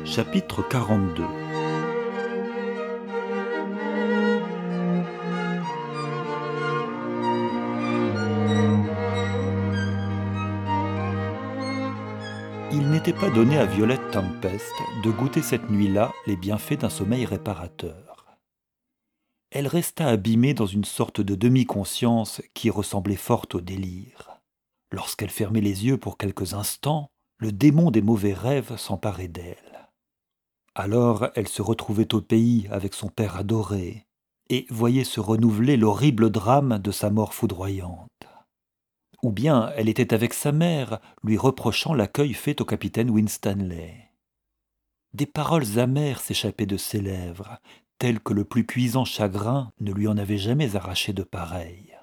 Chapitre 42. Il n'était pas donné à Violette Tempest de goûter cette nuit-là les bienfaits d'un sommeil réparateur. Elle resta abîmée dans une sorte de demi-conscience qui ressemblait fort au délire. Lorsqu'elle fermait les yeux pour quelques instants, le démon des mauvais rêves s'emparait d'elle. Alors elle se retrouvait au pays avec son père adoré et voyait se renouveler l'horrible drame de sa mort foudroyante. Ou bien elle était avec sa mère, lui reprochant l'accueil fait au capitaine Winstanley. Des paroles amères s'échappaient de ses lèvres, telles que le plus cuisant chagrin ne lui en avait jamais arraché de pareilles.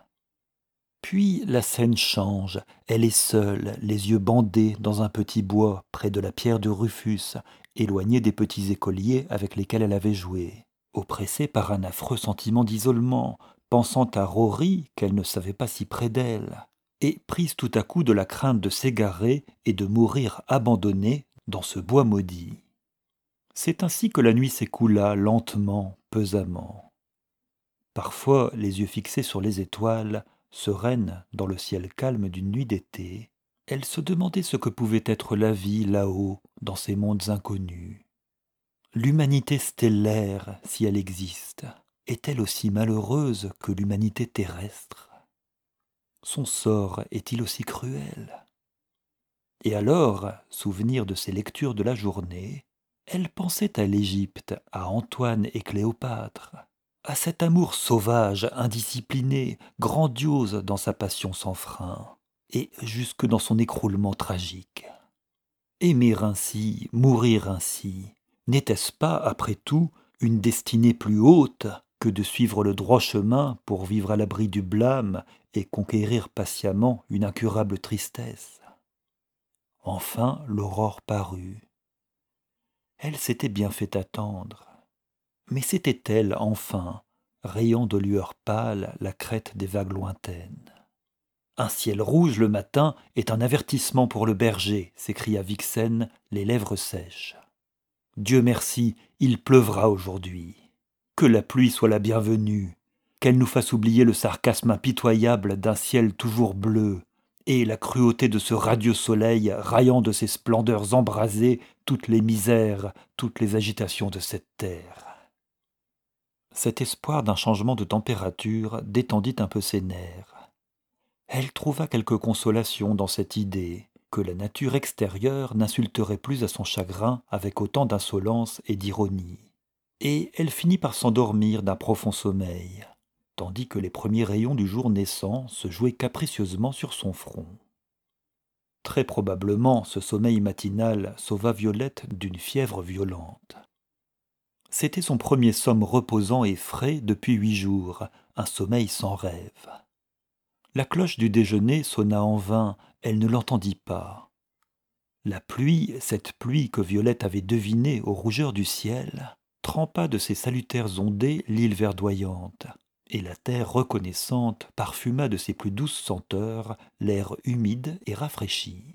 Puis la scène change, elle est seule, les yeux bandés dans un petit bois près de la pierre de Rufus, éloignée des petits écoliers avec lesquels elle avait joué, oppressée par un affreux sentiment d'isolement, pensant à Rory qu'elle ne savait pas si près d'elle, et prise tout à coup de la crainte de s'égarer et de mourir abandonnée dans ce bois maudit. C'est ainsi que la nuit s'écoula lentement, pesamment. Parfois, les yeux fixés sur les étoiles, sereine dans le ciel calme d'une nuit d'été, elle se demandait ce que pouvait être la vie là-haut, dans ces mondes inconnus. L'humanité stellaire, si elle existe, est-elle aussi malheureuse que l'humanité terrestre? Son sort est-il aussi cruel? Et alors, souvenir de ses lectures de la journée, elle pensait à l'Égypte, à Antoine et Cléopâtre, à cet amour sauvage, indiscipliné, grandiose dans sa passion sans frein, et jusque dans son écroulement tragique. Aimer ainsi, mourir ainsi, n'était-ce pas, après tout, une destinée plus haute que de suivre le droit chemin pour vivre à l'abri du blâme et conquérir patiemment une incurable tristesse? Enfin, l'aurore parut. Elle s'était bien fait attendre. Mais c'était elle, enfin, rayant de lueur pâle la crête des vagues lointaines. Un ciel rouge le matin est un avertissement pour le berger, s'écria Vixen, les lèvres sèches. Dieu merci, il pleuvra aujourd'hui. Que la pluie soit la bienvenue, qu'elle nous fasse oublier le sarcasme impitoyable d'un ciel toujours bleu, et la cruauté de ce radieux soleil raillant de ses splendeurs embrasées toutes les misères, toutes les agitations de cette terre. Cet espoir d'un changement de température détendit un peu ses nerfs. Elle trouva quelque consolation dans cette idée que la nature extérieure n'insulterait plus à son chagrin avec autant d'insolence et d'ironie. Et elle finit par s'endormir d'un profond sommeil, tandis que les premiers rayons du jour naissant se jouaient capricieusement sur son front. Très probablement, ce sommeil matinal sauva Violette d'une fièvre violente. C'était son premier somme reposant et frais depuis 8 jours, un sommeil sans rêve. La cloche du déjeuner sonna en vain, elle ne l'entendit pas. La pluie, cette pluie que Violette avait devinée aux rougeurs du ciel, trempa de ses salutaires ondées l'île verdoyante, et la terre reconnaissante parfuma de ses plus douces senteurs l'air humide et rafraîchi.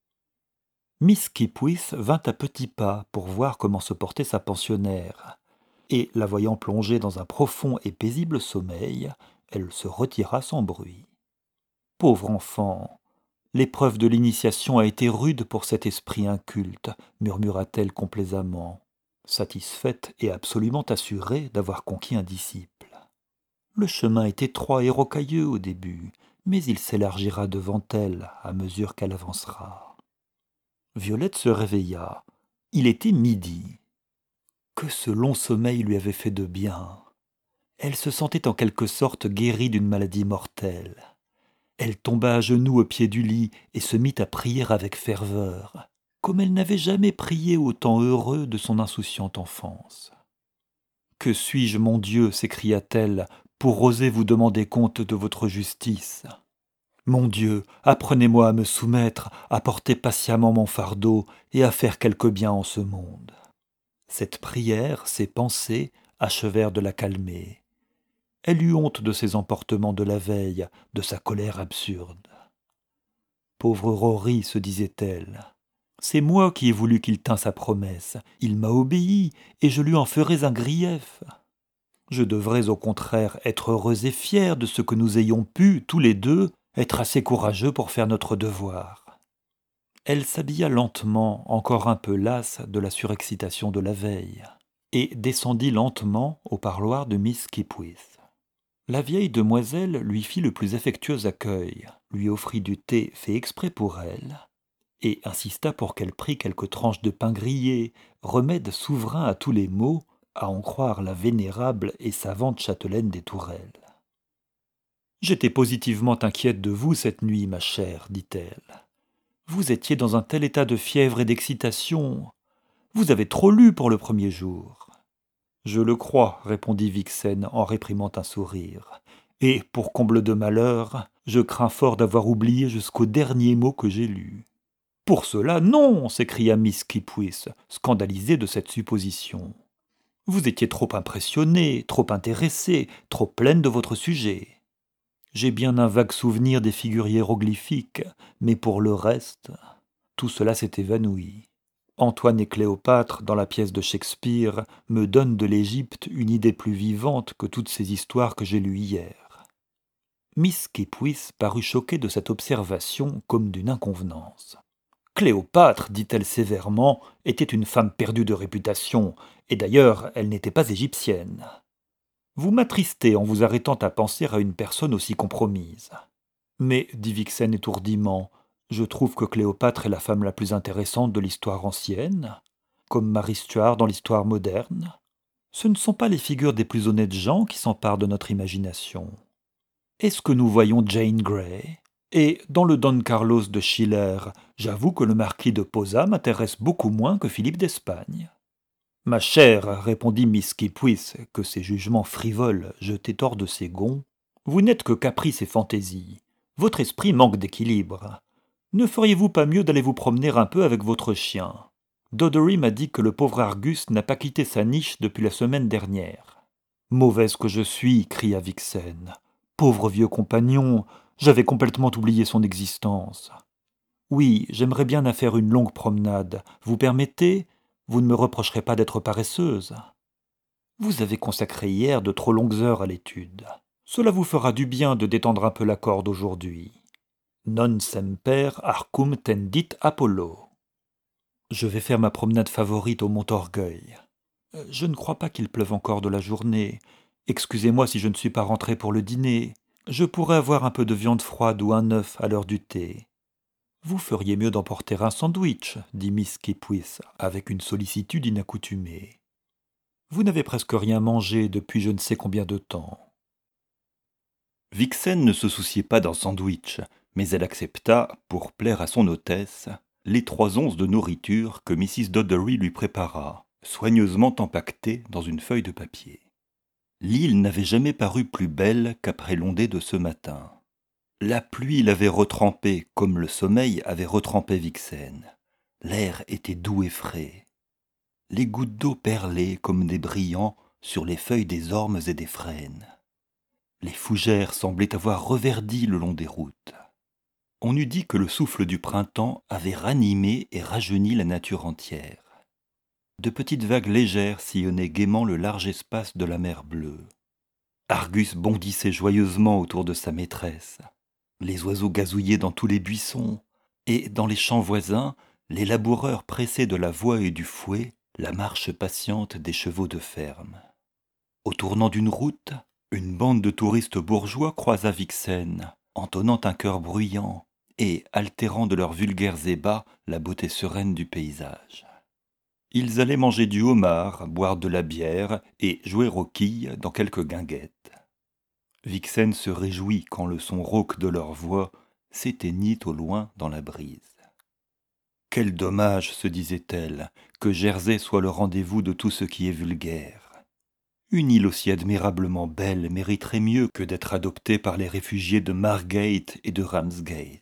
Miss Kipwith vint à petits pas pour voir comment se portait sa pensionnaire, et, la voyant plongée dans un profond et paisible sommeil, elle se retira sans bruit. Pauvre enfant, l'épreuve de l'initiation a été rude pour cet esprit inculte, murmura-t-elle complaisamment, satisfaite et absolument assurée d'avoir conquis un disciple. Le chemin est étroit et rocailleux au début, mais il s'élargira devant elle à mesure qu'elle avancera. Violette se réveilla. Il était midi. Que ce long sommeil lui avait fait de bien. Elle se sentait en quelque sorte guérie d'une maladie mortelle. Elle tomba à genoux au pied du lit et se mit à prier avec ferveur, comme elle n'avait jamais prié au temps heureux de son insouciante enfance. « Que suis-je, mon Dieu, s'écria-t-elle, pour oser vous demander compte de votre justice ? Mon Dieu, apprenez-moi à me soumettre, à porter patiemment mon fardeau et à faire quelque bien en ce monde. » Cette prière, ces pensées, achevèrent de la calmer. Elle eut honte de ses emportements de la veille, de sa colère absurde. Pauvre Rory, se disait-elle, C'est moi qui ai voulu qu'il tînt sa promesse. Il m'a obéi, et je lui en ferai un grief. Je devrais au contraire être heureux et fier de ce que nous ayons pu, tous les deux, être assez courageux pour faire notre devoir. Elle s'habilla lentement, encore un peu lasse de la surexcitation de la veille, et descendit lentement au parloir de Miss Skipwith. La vieille demoiselle lui fit le plus affectueux accueil, lui offrit du thé fait exprès pour elle, et insista pour qu'elle prît quelques tranches de pain grillé, remède souverain à tous les maux, à en croire la vénérable et savante châtelaine des Tourelles. J'étais positivement inquiète de vous cette nuit, ma chère, dit-elle. Vous étiez dans un tel état de fièvre et d'excitation. Vous avez trop lu pour le premier jour. Je le crois, répondit Vixen en réprimant un sourire. Et, pour comble de malheur, je crains fort d'avoir oublié jusqu'au dernier mot que j'ai lu. Pour cela, non, s'écria Miss Skipwith, scandalisée de cette supposition. Vous étiez trop impressionnée, trop intéressée, trop pleine de votre sujet. J'ai bien un vague souvenir des figures hiéroglyphiques, mais pour le reste, tout cela s'est évanoui. Antoine et Cléopâtre, dans la pièce de Shakespeare, me donnent de l'Égypte une idée plus vivante que toutes ces histoires que j'ai lues hier. Miss Skipwith parut choquée de cette observation comme d'une inconvenance. Cléopâtre, dit-elle sévèrement, était une femme perdue de réputation, et d'ailleurs elle n'était pas égyptienne. Vous m'attristez en vous arrêtant à penser à une personne aussi compromise. Mais, dit Vixen étourdiment, je trouve que Cléopâtre est la femme la plus intéressante de l'histoire ancienne, comme Marie Stuart dans l'histoire moderne. Ce ne sont pas les figures des plus honnêtes gens qui s'emparent de notre imagination. Est-ce que nous voyons Jane Grey ? Et dans le Don Carlos de Schiller, j'avoue que le marquis de Posa m'intéresse beaucoup moins que Philippe d'Espagne. Ma chère, répondit Miss Skipwith, que ces jugements frivoles jetaient hors de ses gonds, vous n'êtes que caprice et fantaisie. Votre esprit manque d'équilibre. Ne feriez-vous pas mieux d'aller vous promener un peu avec votre chien ? Doddery m'a dit que le pauvre Argus n'a pas quitté sa niche depuis la semaine dernière. Mauvaise que je suis, cria Vixen. Pauvre vieux compagnon, j'avais complètement oublié son existence. Oui, j'aimerais bien à faire une longue promenade. Vous permettez ? Vous ne me reprocherez pas d'être paresseuse. Vous avez consacré hier de trop longues heures à l'étude. Cela vous fera du bien de détendre un peu la corde aujourd'hui. Non semper arcum tendit Apollo. Je vais faire ma promenade favorite au Mont-Orgueil. Je ne crois pas qu'il pleuve encore de la journée. Excusez-moi si je ne suis pas rentré pour le dîner. Je pourrais avoir un peu de viande froide ou un œuf à l'heure du thé. Vous feriez mieux d'emporter un sandwich, dit Miss Skipwith, avec une sollicitude inaccoutumée. Vous n'avez presque rien mangé depuis je ne sais combien de temps. Vixen ne se souciait pas d'un sandwich, mais elle accepta, pour plaire à son hôtesse, les 3 onces de nourriture que Mrs. Doddery lui prépara, soigneusement empaquetées dans une feuille de papier. L'île n'avait jamais paru plus belle qu'après l'ondée de ce matin. La pluie l'avait retrempée comme le sommeil avait retrempé Vixen. L'air était doux et frais. Les gouttes d'eau perlaient comme des brillants sur les feuilles des ormes et des frênes. Les fougères semblaient avoir reverdi le long des routes. On eût dit que le souffle du printemps avait ranimé et rajeuni la nature entière. De petites vagues légères sillonnaient gaiement le large espace de la mer bleue. Argus bondissait joyeusement autour de sa maîtresse. Les oiseaux gazouillaient dans tous les buissons, et dans les champs voisins, les laboureurs pressaient de la voie et du fouet la marche patiente des chevaux de ferme. Au tournant d'une route, une bande de touristes bourgeois croisa Vixen, entonnant un chœur bruyant et altérant de leurs vulgaires ébats la beauté sereine du paysage. Ils allaient manger du homard, boire de la bière et jouer aux quilles dans quelques guinguettes. Vixen se réjouit quand le son rauque de leur voix s'éteignit au loin dans la brise. Quel dommage, se disait-elle, que Jersey soit le rendez-vous de tout ce qui est vulgaire. Une île aussi admirablement belle mériterait mieux que d'être adoptée par les réfugiés de Margate et de Ramsgate.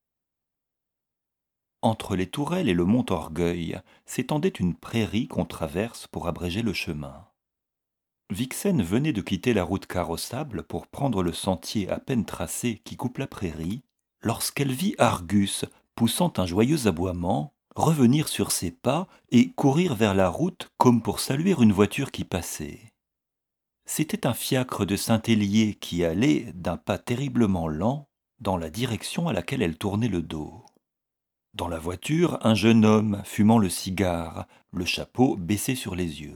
Entre les Tourelles et le Mont-Orgueil s'étendait une prairie qu'on traverse pour abréger le chemin. Vixen venait de quitter la route carrossable pour prendre le sentier à peine tracé qui coupe la prairie, lorsqu'elle vit Argus poussant un joyeux aboiement revenir sur ses pas et courir vers la route comme pour saluer une voiture qui passait. C'était un fiacre de Saint-Hélier qui allait, d'un pas terriblement lent, dans la direction à laquelle elle tournait le dos. Dans la voiture, un jeune homme fumant le cigare, le chapeau baissé sur les yeux.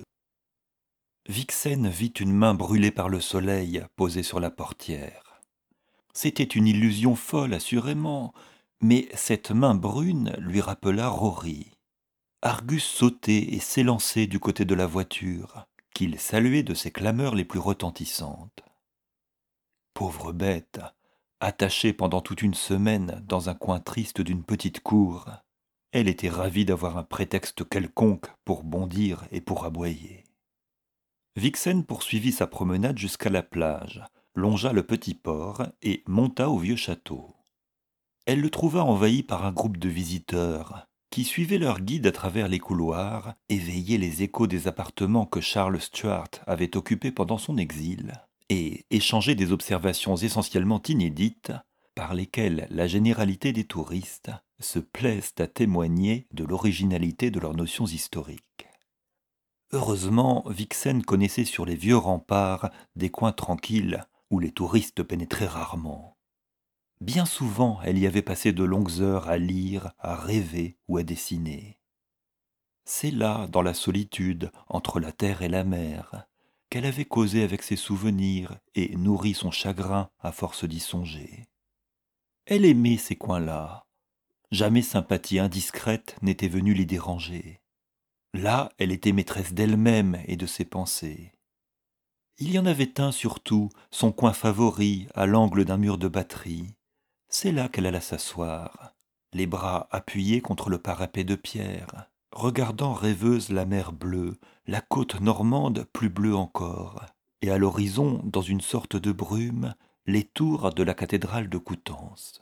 Vixen vit une main brûlée par le soleil posée sur la portière. C'était une illusion folle, assurément, mais cette main brune lui rappela Rory. Argus sautait et s'élançait du côté de la voiture, qu'il saluait de ses clameurs les plus retentissantes. Pauvre bête, attachée pendant toute une semaine dans un coin triste d'une petite cour, elle était ravie d'avoir un prétexte quelconque pour bondir et pour aboyer. Vixen poursuivit sa promenade jusqu'à la plage, longea le petit port et monta au vieux château. Elle le trouva envahi par un groupe de visiteurs qui suivaient leur guide à travers les couloirs et veillaient les échos des appartements que Charles Stuart avait occupés pendant son exil, et échanger des observations essentiellement inédites par lesquelles la généralité des touristes se plaisent à témoigner de l'originalité de leurs notions historiques. Heureusement, Vixen connaissait sur les vieux remparts des coins tranquilles où les touristes pénétraient rarement. Bien souvent, elle y avait passé de longues heures à lire, à rêver ou à dessiner. C'est là, dans la solitude, entre la terre et la mer, qu'elle avait causé avec ses souvenirs et nourri son chagrin à force d'y songer. Elle aimait ces coins-là. Jamais sympathie indiscrète n'était venue l'y déranger. Là, elle était maîtresse d'elle-même et de ses pensées. Il y en avait un surtout, son coin favori, à l'angle d'un mur de batterie. C'est là qu'elle alla s'asseoir, les bras appuyés contre le parapet de pierre, regardant rêveuse la mer bleue, la côte normande plus bleue encore, et à l'horizon, dans une sorte de brume, les tours de la cathédrale de Coutances.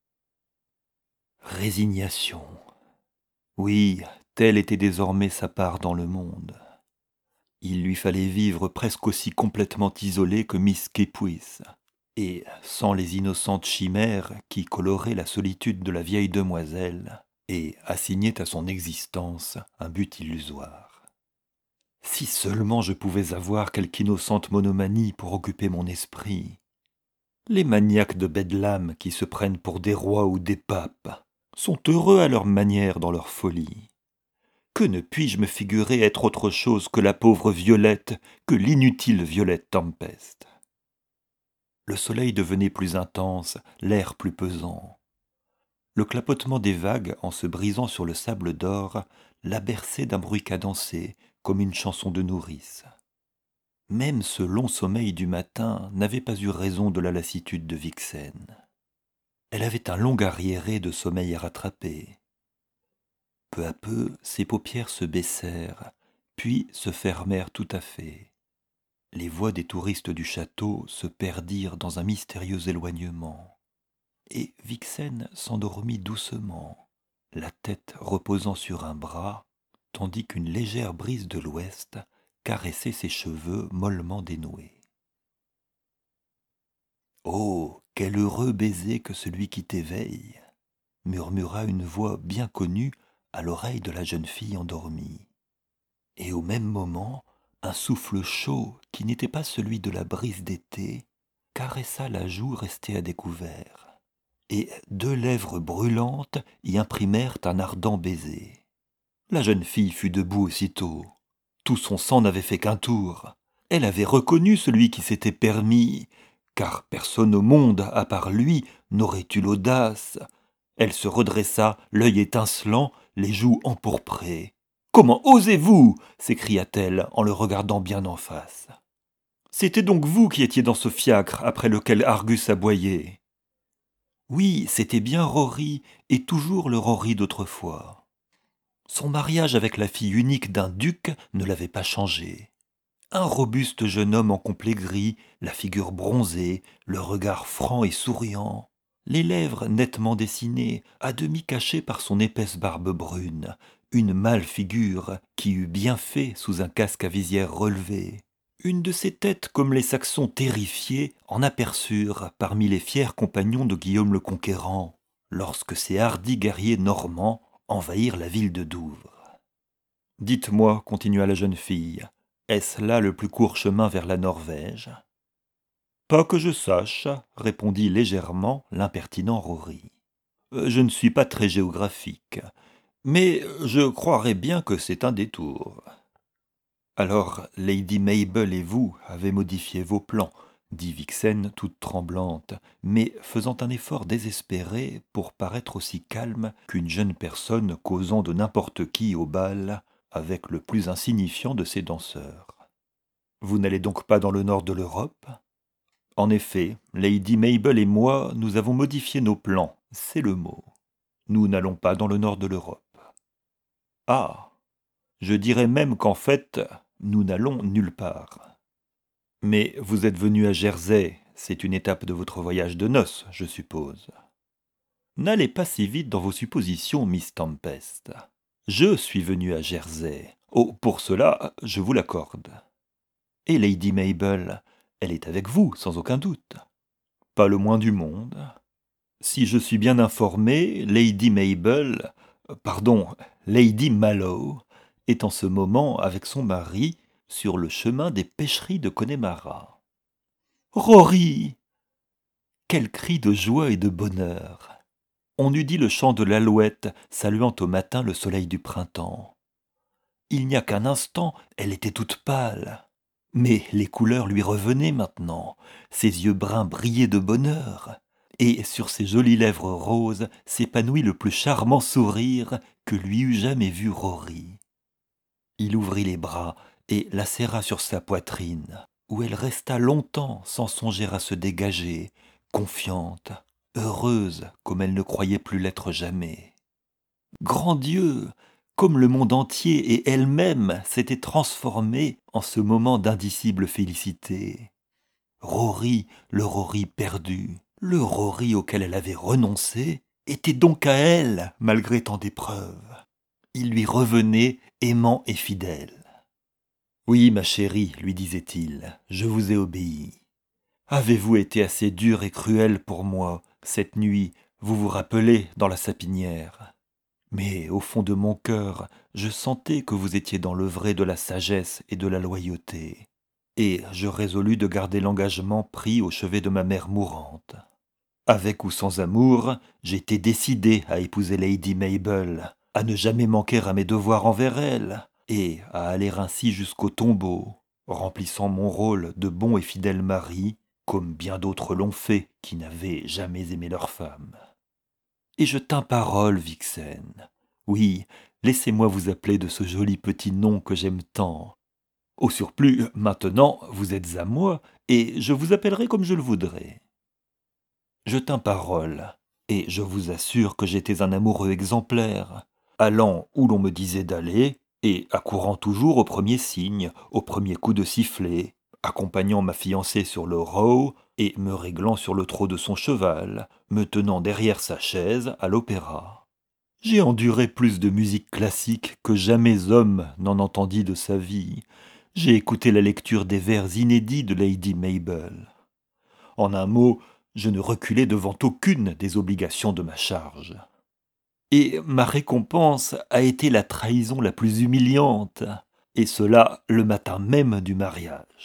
Résignation. Oui, telle était désormais sa part dans le monde. Il lui fallait vivre presque aussi complètement isolée que Miss Kepwis, et sans les innocentes chimères qui coloraient la solitude de la vieille demoiselle et assignaient à son existence un but illusoire. Si seulement je pouvais avoir quelque innocente monomanie pour occuper mon esprit. Les maniaques de Bedlam qui se prennent pour des rois ou des papes sont heureux à leur manière dans leur folie. Que ne puis-je me figurer être autre chose que la pauvre Violette, que l'inutile Violette Tempest? Le soleil devenait plus intense, l'air plus pesant. Le clapotement des vagues, en se brisant sur le sable d'or, la berçait d'un bruit cadencé, comme une chanson de nourrice. Même ce long sommeil du matin n'avait pas eu raison de la lassitude de Vixen. Elle avait un long arriéré de sommeil à rattraper. Peu à peu, ses paupières se baissèrent, puis se fermèrent tout à fait. Les voix des touristes du château se perdirent dans un mystérieux éloignement. Et Vixen s'endormit doucement, la tête reposant sur un bras, tandis qu'une légère brise de l'ouest caressait ses cheveux mollement dénoués. « Oh, quel heureux baiser que celui qui t'éveille !» murmura une voix bien connue à l'oreille de la jeune fille endormie. Et au même moment, un souffle chaud, qui n'était pas celui de la brise d'été, caressa la joue restée à découvert, et deux lèvres brûlantes y imprimèrent un ardent baiser. La jeune fille fut debout aussitôt. Tout son sang n'avait fait qu'un tour. Elle avait reconnu celui qui s'était permis, car personne au monde, à part lui, n'aurait eu l'audace. Elle se redressa, l'œil étincelant, les joues empourprées. « Comment osez-vous » s'écria-t-elle en le regardant bien en face. « C'était donc vous qui étiez dans ce fiacre après lequel Argus aboyait. » Oui, c'était bien Rory, et toujours le Rory d'autrefois. Son mariage avec la fille unique d'un duc ne l'avait pas changé. Un robuste jeune homme en complet gris, la figure bronzée, le regard franc et souriant, les lèvres nettement dessinées, à demi cachées par son épaisse barbe brune, une mâle figure qui eût bien fait sous un casque à visière relevée. Une de ces têtes comme les Saxons terrifiés en aperçurent parmi les fiers compagnons de Guillaume le Conquérant, lorsque ces hardis guerriers normands, envahir la ville de Douvres. Dites-moi, continua la jeune fille, est-ce là le plus court chemin vers la Norvège ? Pas que je sache, répondit légèrement l'impertinent Rory. Je ne suis pas très géographique, mais je croirais bien que c'est un détour. Alors, Lady Mabel et vous avez modifié vos plans, dit Vixen toute tremblante, mais faisant un effort désespéré pour paraître aussi calme qu'une jeune personne causant de n'importe qui au bal avec le plus insignifiant de ses danseurs. Vous n'allez donc pas dans le nord de l'Europe ? En effet, Lady Mabel et moi, nous avons modifié nos plans, c'est le mot. Nous n'allons pas dans le nord de l'Europe. Ah, je dirais même qu'en fait, nous n'allons nulle part. Mais vous êtes venu à Jersey, c'est une étape de votre voyage de noces, je suppose. N'allez pas si vite dans vos suppositions, Miss Tempest. Je suis venu à Jersey. Oh, pour cela, je vous l'accorde. Et Lady Mabel, elle est avec vous, sans aucun doute. Pas le moins du monde. Si je suis bien informé, Lady Mabel, Lady Mallow, est en ce moment avec son mari sur le chemin des pêcheries de Connemara. Rory ! Quel cri de joie et de bonheur ! On eût dit le chant de l'alouette saluant au matin le soleil du printemps. Il n'y a qu'un instant, elle était toute pâle. Mais les couleurs lui revenaient maintenant, ses yeux bruns brillaient de bonheur, et sur ses jolies lèvres roses s'épanouit le plus charmant sourire que lui eût jamais vu Rory. Il ouvrit les bras et la serra sur sa poitrine, où elle resta longtemps sans songer à se dégager, confiante, heureuse comme elle ne croyait plus l'être jamais. Grand Dieu! Comme le monde entier et elle-même s'étaient transformés en ce moment d'indicible félicité. Rory, le Rory perdu, le Rory auquel elle avait renoncé, était donc à elle, malgré tant d'épreuves. Il lui revenait aimant et fidèle. Oui, ma chérie, lui disait-il, je vous ai obéi. Avez-vous été assez dure et cruelle pour moi, cette nuit, vous vous rappelez, dans la sapinière ? Mais au fond de mon cœur, je sentais que vous étiez dans le vrai de la sagesse et de la loyauté. Et je résolus de garder l'engagement pris au chevet de ma mère mourante. Avec ou sans amour, j'étais décidé à épouser Lady Mabel, à ne jamais manquer à mes devoirs envers elle, et à aller ainsi jusqu'au tombeau, remplissant mon rôle de bon et fidèle mari, comme bien d'autres l'ont fait qui n'avaient jamais aimé leur femme. Et je tins parole, Vixen. Oui, laissez-moi vous appeler de ce joli petit nom que j'aime tant. Au surplus, maintenant, vous êtes à moi, et je vous appellerai comme je le voudrais. Je tins parole, et je vous assure que j'étais un amoureux exemplaire, allant où l'on me disait d'aller, et accourant toujours au premier signe, au premier coup de sifflet, accompagnant ma fiancée sur le row, et me réglant sur le trot de son cheval, me tenant derrière sa chaise à l'opéra. J'ai enduré plus de musique classique que jamais homme n'en entendit de sa vie. J'ai écouté la lecture des vers inédits de Lady Mabel. En un mot, je ne reculai devant aucune des obligations de ma charge. Et ma récompense a été la trahison la plus humiliante, et cela le matin même du mariage.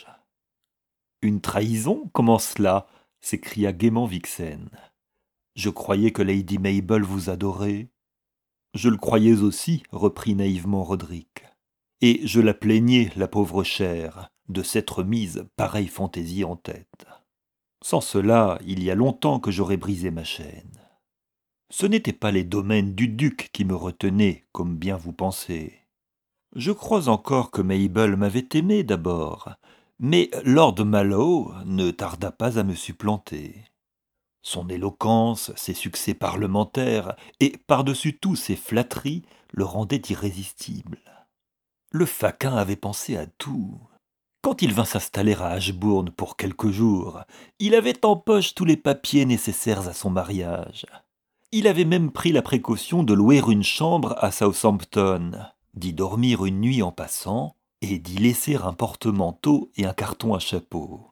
Une trahison ? Comment cela ? S'écria gaiement Vixen. Je croyais que Lady Mabel vous adorait. Je le croyais aussi, reprit naïvement Roderick. Et je la plaignais, la pauvre chère, de s'être mise pareille fantaisie en tête. Sans cela, il y a longtemps que j'aurais brisé ma chaîne. Ce n'étaient pas les domaines du duc qui me retenaient, comme bien vous pensez. Je crois encore que Mabel m'avait aimé d'abord, mais Lord Mallow ne tarda pas à me supplanter. Son éloquence, ses succès parlementaires et par-dessus tout ses flatteries le rendaient irrésistible. Le faquin avait pensé à tout. Quand il vint s'installer à Ashbourne pour quelques jours, il avait en poche tous les papiers nécessaires à son mariage. Il avait même pris la précaution de louer une chambre à Southampton, d'y dormir une nuit en passant, et d'y laisser un porte-manteau et un carton à chapeau.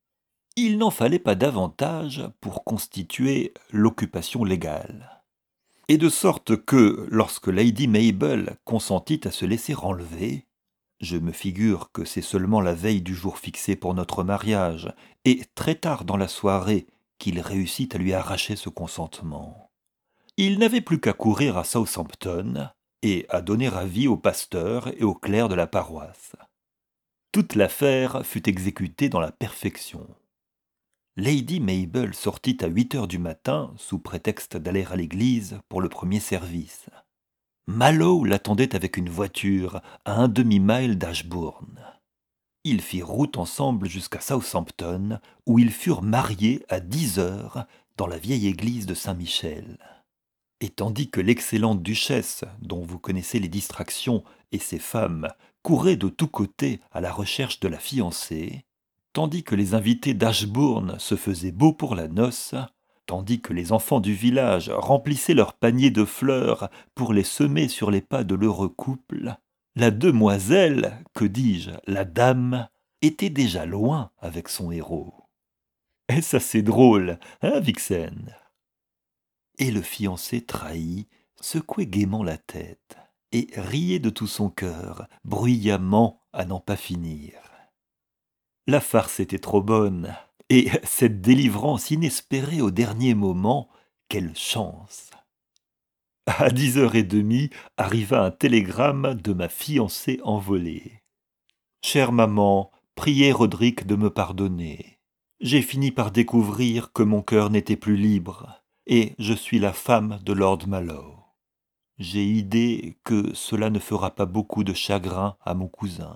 Il n'en fallait pas davantage pour constituer l'occupation légale. et de sorte que, lorsque Lady Mabel consentit à se laisser enlever, je me figure que c'est seulement la veille du jour fixé pour notre mariage, et très tard dans la soirée, qu'il réussit à lui arracher ce consentement. Il n'avait plus qu'à courir à Southampton et à donner avis au pasteur et au clerc de la paroisse. Toute l'affaire fut exécutée dans la perfection. Lady Mabel sortit à 8 heures du matin sous prétexte d'aller à l'église pour le premier service. Mallow l'attendait avec une voiture à un demi-mile d'Ashbourne. Ils firent route ensemble jusqu'à Southampton, où ils furent mariés à 10 heures dans la vieille église de Saint-Michel. Et tandis que l'excellente duchesse, dont vous connaissez les distractions, et ses femmes couraient de tous côtés à la recherche de la fiancée, tandis que les invités d'Ashbourne se faisaient beaux pour la noce, tandis que les enfants du village remplissaient leurs paniers de fleurs pour les semer sur les pas de l'heureux couple, la demoiselle, que dis-je, la dame, était déjà loin avec son héros. Est-ce assez drôle, hein, Vixen? Et le fiancé trahi secouait gaiement la tête et riait de tout son cœur, bruyamment à n'en pas finir. La farce était trop bonne, et cette délivrance inespérée au dernier moment, quelle chance! À 10h30 arriva un télégramme de ma fiancée envolée. Chère maman, priez Roderick de me pardonner. J'ai fini par découvrir que mon cœur n'était plus libre, et je suis la femme de Lord Mallow. J'ai idée que cela ne fera pas beaucoup de chagrin à mon cousin.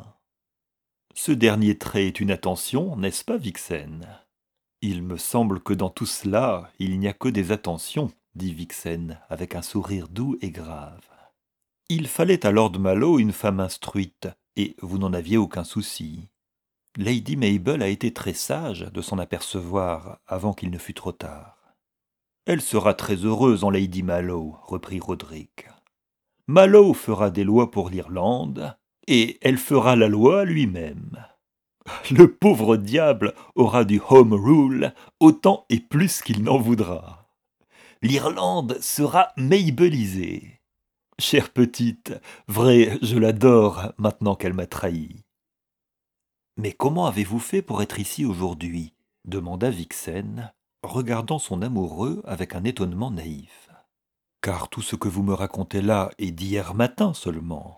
Ce dernier trait est une attention, n'est-ce pas, Vixen? Il me semble que dans tout cela, il n'y a que des attentions, dit Vixen avec un sourire doux et grave. Il fallait à Lord Mallow une femme instruite, et vous n'en aviez aucun souci. Lady Mabel a été très sage de s'en apercevoir avant qu'il ne fût trop tard. Elle sera très heureuse en Lady Mallow, reprit Roderick. Mallow fera des lois pour l'Irlande, et elle fera la loi lui-même. Le pauvre diable aura du home rule autant et plus qu'il n'en voudra. L'Irlande sera mabelisée. Chère petite, vrai, je l'adore maintenant qu'elle m'a trahi. Mais comment avez-vous fait pour être ici aujourd'hui? Demanda Vixen, regardant son amoureux avec un étonnement naïf. Car tout ce que vous me racontez là est d'hier matin seulement.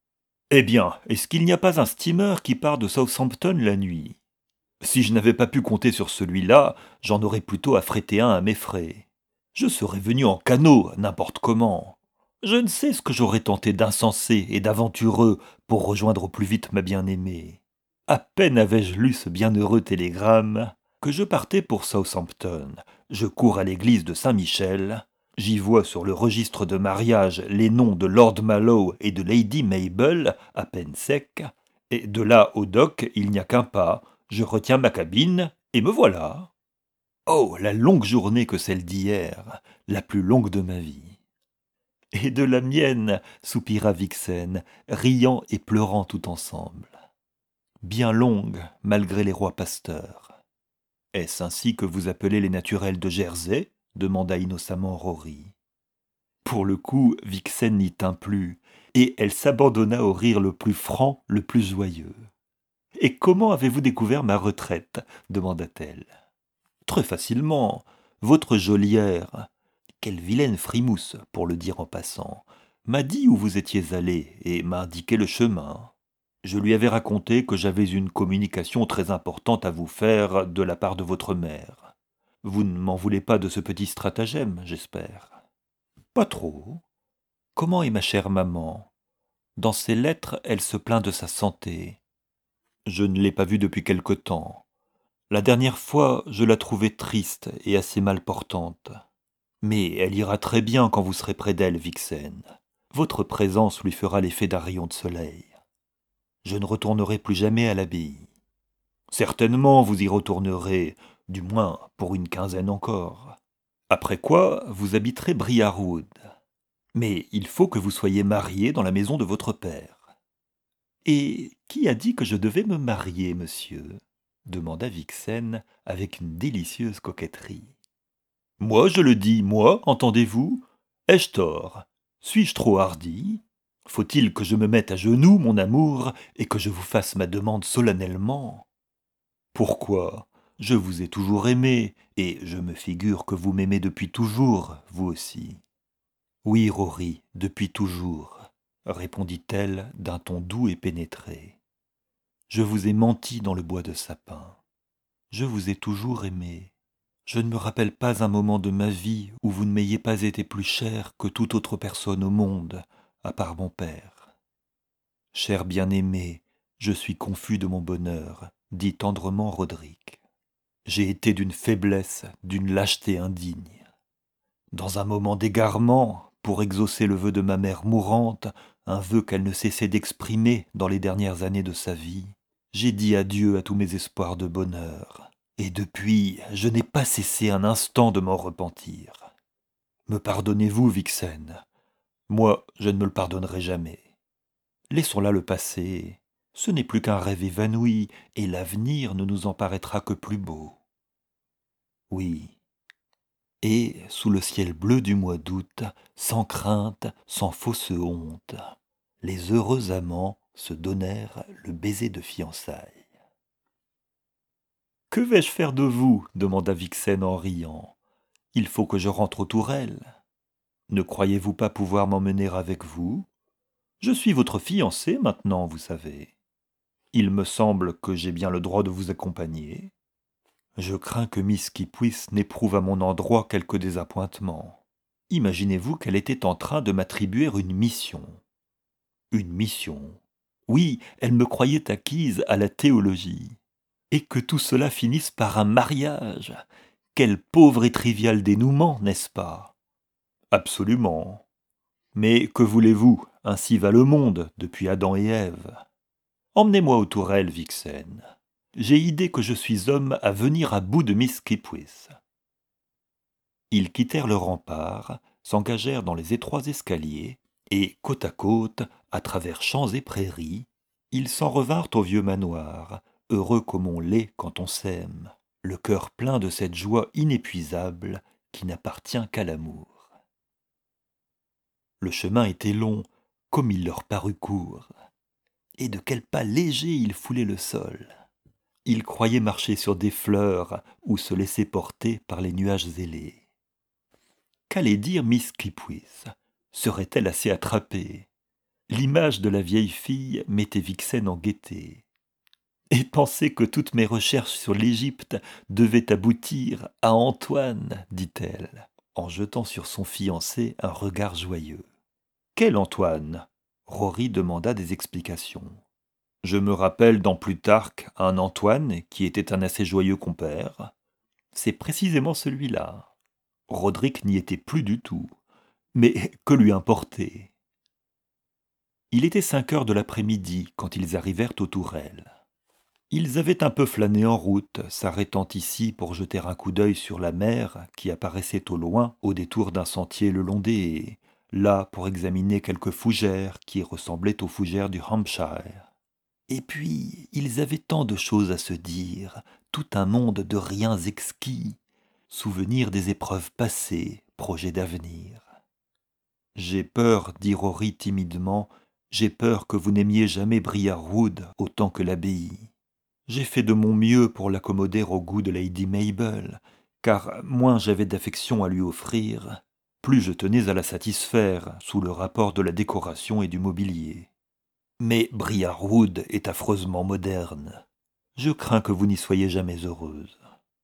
Eh bien, est-ce qu'il n'y a pas un steamer qui part de Southampton la nuit? Si je n'avais pas pu compter sur celui-là, j'en aurais plutôt affrété un à mes frais. Je serais venu en canot, n'importe comment. Je ne sais ce que j'aurais tenté d'insensé et d'aventureux pour rejoindre au plus vite ma bien-aimée. À peine avais-je lu ce bienheureux télégramme que je partais pour Southampton. Je cours à l'église de Saint-Michel. J'y vois sur le registre de mariage les noms de Lord Mallow et de Lady Mabel, à peine secs, et de là au dock il n'y a qu'un pas. Je retiens ma cabine, et me voilà. Oh, la longue journée que celle d'hier, la plus longue de ma vie. Et de la mienne, soupira Vixen, riant et pleurant tout ensemble. Bien longue, malgré les rois pasteurs. Est-ce ainsi que vous appelez les naturels de Jersey? Demanda innocemment Rory. Pour le coup, Vixen n'y tint plus, et elle s'abandonna au rire le plus franc, le plus joyeux. Et comment avez-vous découvert ma retraite? Demanda-t-elle. Très facilement. Votre geôlière, quelle vilaine frimousse, pour le dire en passant, m'a dit où vous étiez allé et m'a indiqué le chemin. Je lui avais raconté que j'avais une communication très importante à vous faire de la part de votre mère. Vous ne m'en voulez pas de ce petit stratagème, j'espère. Pas trop. Comment est ma chère maman? Dans ses lettres, elle se plaint de sa santé. Je ne l'ai pas vue depuis quelque temps. La dernière fois, je la trouvais triste et assez mal portante. Mais elle ira très bien quand vous serez près d'elle, Vixen. Votre présence lui fera l'effet d'un rayon de soleil. Je ne retournerai plus jamais à l'abbaye. Certainement vous y retournerez, du moins pour une quinzaine encore. Après quoi, vous habiterez Briarwood. Mais il faut que vous soyez marié dans la maison de votre père. Et qui a dit que je devais me marier, monsieur? Demanda Vixen avec une délicieuse coquetterie. Moi, je le dis, moi, entendez-vous? Ai-je tort? Suis-je trop hardi? Faut-il que je me mette à genoux, mon amour, et que je vous fasse ma demande solennellement? Pourquoi? Je vous ai toujours aimé, et je me figure que vous m'aimez depuis toujours, vous aussi. Oui, Rory, depuis toujours, répondit-elle d'un ton doux et pénétré. Je vous ai menti dans le bois de sapin. Je vous ai toujours aimé. Je ne me rappelle pas un moment de ma vie où vous ne m'ayez pas été plus cher que toute autre personne au monde, à part mon père. Cher bien-aimé, je suis confus de mon bonheur, dit tendrement Roderick. J'ai été d'une faiblesse, d'une lâcheté indigne. Dans un moment d'égarement, pour exaucer le vœu de ma mère mourante, un vœu qu'elle ne cessait d'exprimer dans les dernières années de sa vie, j'ai dit adieu à tous mes espoirs de bonheur. Et depuis, je n'ai pas cessé un instant de m'en repentir. Me pardonnez-vous, Vixen? Moi, je ne me le pardonnerai jamais. Laissons là le passé. Ce n'est plus qu'un rêve évanoui, et l'avenir ne nous en paraîtra que plus beau. Oui. Et, sous le ciel bleu du mois d'août, sans crainte, sans fausse honte, les heureux amants se donnèrent le baiser de fiançailles. Que vais-je faire de vous? Demanda Vixen en riant. Il faut que je rentre aux tourelles. Ne croyez-vous pas pouvoir m'emmener avec vous? Je suis votre fiancé maintenant, vous savez. Il me semble que j'ai bien le droit de vous accompagner. Je crains que Miss Kipwith n'éprouve à mon endroit quelque désappointement. Imaginez-vous qu'elle était en train de m'attribuer une mission. Une mission. Oui, elle me croyait acquise à la théologie. Et que tout cela finisse par un mariage. Quel pauvre et trivial dénouement, n'est-ce pas? Absolument. Mais que voulez-vous? Ainsi va le monde depuis Adam et Ève. Emmenez-moi aux tourelles, Vixen. J'ai idée que je suis homme à venir à bout de Miss Kipwith. Ils quittèrent le rempart, s'engagèrent dans les étroits escaliers, et, côte à côte, à travers champs et prairies, ils s'en revinrent au vieux manoir, heureux comme on l'est quand on s'aime, le cœur plein de cette joie inépuisable qui n'appartient qu'à l'amour. Le chemin était long, comme il leur parut court, et de quels pas légers ils foulaient le sol. Ils croyaient marcher sur des fleurs ou se laisser porter par les nuages ailés. Qu'allait dire Miss Kipwith? Serait-elle assez attrapée? L'image de la vieille fille mettait Vixen en gaieté. Et penser que toutes mes recherches sur l'Égypte devaient aboutir à Antoine, dit-elle, en jetant sur son fiancé un regard joyeux. Quel Antoine? Rory demanda des explications. Je me rappelle dans Plutarque un Antoine qui était un assez joyeux compère. C'est précisément celui-là. Roderick n'y était plus du tout. Mais que lui importait? Il était 5 heures de l'après-midi quand ils arrivèrent aux tourelles. Ils avaient un peu flâné en route, s'arrêtant ici pour jeter un coup d'œil sur la mer qui apparaissait au loin au détour d'un sentier le long des haies, là pour examiner quelques fougères qui ressemblaient aux fougères du Hampshire. Et puis, ils avaient tant de choses à se dire, tout un monde de riens exquis, souvenirs des épreuves passées, projets d'avenir. J'ai peur, dit Rory timidement, j'ai peur que vous n'aimiez jamais Briarwood autant que l'abbaye. J'ai fait de mon mieux pour l'accommoder au goût de Lady Mabel, car moins j'avais d'affection à lui offrir, plus je tenais à la satisfaire sous le rapport de la décoration et du mobilier. Mais Briarwood est affreusement moderne. Je crains que vous n'y soyez jamais heureuse.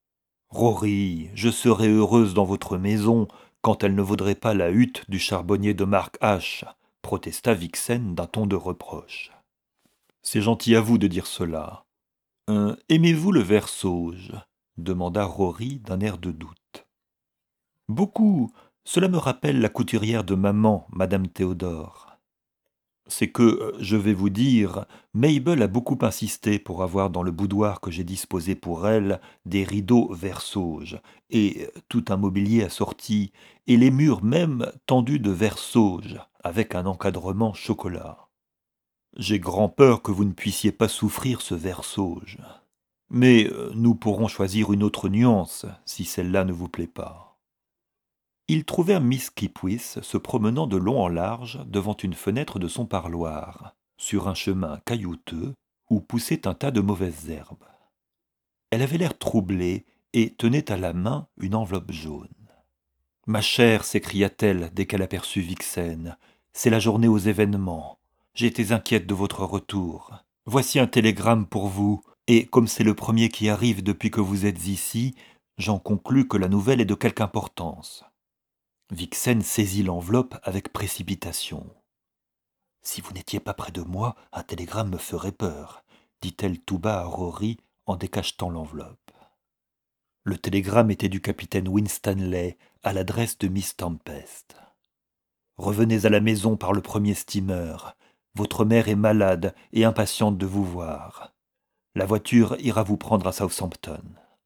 Rory, je serai heureuse dans votre maison quand elle ne vaudrait pas la hutte du charbonnier de Mark H, protesta Vixen d'un ton de reproche. C'est gentil à vous de dire cela. Aimez-vous le ver sauge? Demanda Rory d'un air de doute. Beaucoup. Cela me rappelle la couturière de maman, Madame Théodore. C'est que, je vais vous dire, Mabel a beaucoup insisté pour avoir dans le boudoir que j'ai disposé pour elle des rideaux vert sauge, et tout un mobilier assorti, et les murs même tendus de vert sauge, avec un encadrement chocolat. J'ai grand peur que vous ne puissiez pas souffrir ce vert sauge. Mais nous pourrons choisir une autre nuance, si celle-là ne vous plaît pas. Ils trouvèrent Miss Kipwith se promenant de long en large devant une fenêtre de son parloir, sur un chemin caillouteux où poussait un tas de mauvaises herbes. Elle avait l'air troublée et tenait à la main une enveloppe jaune. « Ma chère, s'écria-t-elle dès qu'elle aperçut Vixen, c'est la journée aux événements. J'ai été inquiète de votre retour. Voici un télégramme pour vous, et comme c'est le premier qui arrive depuis que vous êtes ici, j'en conclus que la nouvelle est de quelque importance. » Vixen saisit l'enveloppe avec précipitation. « Si vous n'étiez pas près de moi, un télégramme me ferait peur, » dit-elle tout bas à Rory en décachetant l'enveloppe. Le télégramme était du capitaine Winstanley à l'adresse de Miss Tempest. « Revenez à la maison par le premier steamer. Votre mère est malade et impatiente de vous voir. La voiture ira vous prendre à Southampton. »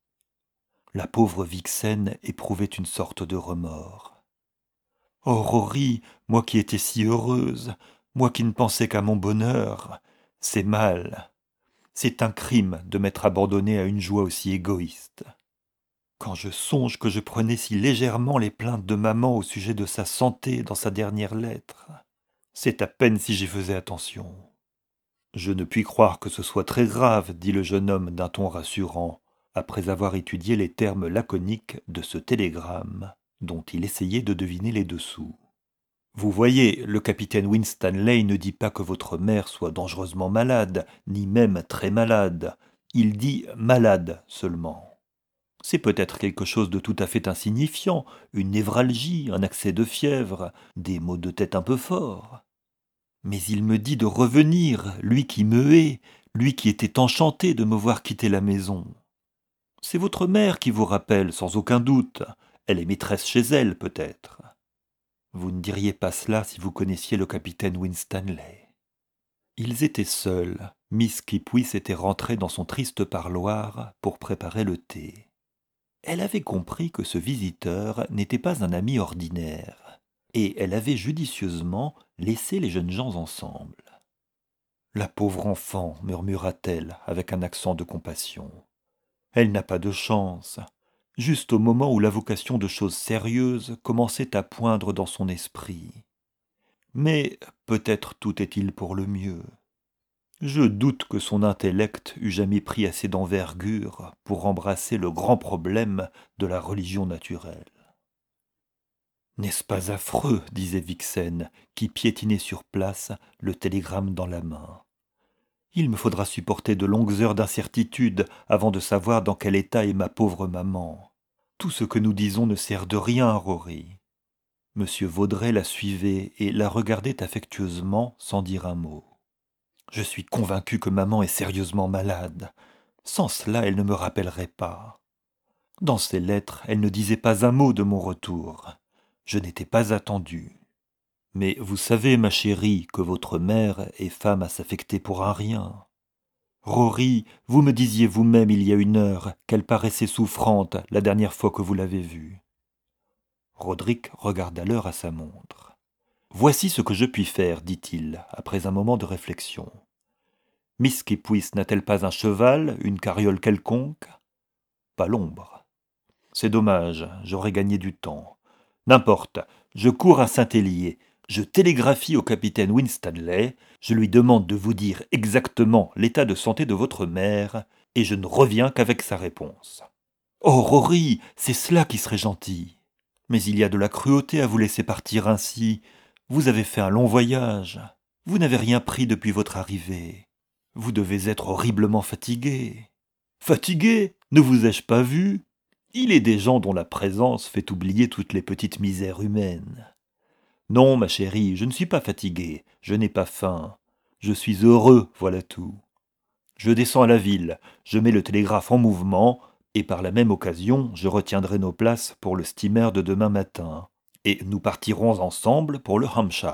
La pauvre Vixen éprouvait une sorte de remords. « Oh Rory, moi qui étais si heureuse, moi qui ne pensais qu'à mon bonheur, c'est mal. C'est un crime de m'être abandonnée à une joie aussi égoïste. Quand je songe que je prenais si légèrement les plaintes de maman au sujet de sa santé dans sa dernière lettre, c'est à peine si j'y faisais attention. » « Je ne puis croire que ce soit très grave, » dit le jeune homme d'un ton rassurant, après avoir étudié les termes laconiques de ce télégramme, dont il essayait de deviner les dessous. « Vous voyez, le capitaine Winstanley ne dit pas que votre mère soit dangereusement malade, ni même très malade. Il dit malade seulement. C'est peut-être quelque chose de tout à fait insignifiant, une névralgie, un accès de fièvre, des maux de tête un peu forts. Mais il me dit de revenir, lui qui me hait, lui qui était enchanté de me voir quitter la maison. C'est votre mère qui vous rappelle, sans aucun doute. Elle est maîtresse chez elle, peut-être. Vous ne diriez pas cela si vous connaissiez le capitaine Winstanley. » Ils étaient seuls. Miss Kipwith était rentrée dans son triste parloir pour préparer le thé. Elle avait compris que ce visiteur n'était pas un ami ordinaire, et elle avait judicieusement laissé les jeunes gens ensemble. « La pauvre enfant, murmura-t-elle avec un accent de compassion. Elle n'a pas de chance. Juste au moment où la vocation de choses sérieuses commençait à poindre dans son esprit. Mais peut-être tout est-il pour le mieux. Je doute que son intellect eût jamais pris assez d'envergure pour embrasser le grand problème de la religion naturelle. » « N'est-ce pas affreux, » disait Vixen, qui piétinait sur place, le télégramme dans la main. « Il me faudra supporter de longues heures d'incertitude avant de savoir dans quel état est ma pauvre maman. Tout ce que nous disons ne sert de rien, Rory. » Monsieur Vaudrey la suivait et la regardait affectueusement sans dire un mot. « Je suis convaincu que maman est sérieusement malade. Sans cela, elle ne me rappellerait pas. Dans ses lettres, elle ne disait pas un mot de mon retour. Je n'étais pas attendu. Mais vous savez, ma chérie, que votre mère est femme à s'affecter pour un rien. Rory, vous me disiez vous-même il y a une heure qu'elle paraissait souffrante la dernière fois que vous l'avez vue. » Roderick regarda l'heure à sa montre. « Voici ce que je puis faire, dit-il, après un moment de réflexion. Miss Kipwith n'a-t-elle pas un cheval, une carriole quelconque ? Pas l'ombre. C'est dommage, j'aurais gagné du temps. N'importe, je cours à Saint-Hélier, je télégraphie au capitaine Winstanley, je lui demande de vous dire exactement l'état de santé de votre mère, et je ne reviens qu'avec sa réponse. Oh, Rory, c'est cela qui serait gentil. Mais il y a de la cruauté à vous laisser partir ainsi. Vous avez fait un long voyage. Vous n'avez rien pris depuis votre arrivée. Vous devez être horriblement fatigué. Fatigué ? Ne vous ai-je pas vu ? Il est des gens dont la présence fait oublier toutes les petites misères humaines. Non, ma chérie, je ne suis pas fatigué, je n'ai pas faim. Je suis heureux, voilà tout. Je descends à la ville, je mets le télégraphe en mouvement, et par la même occasion, je retiendrai nos places pour le steamer de demain matin, et nous partirons ensemble pour le Hampshire. »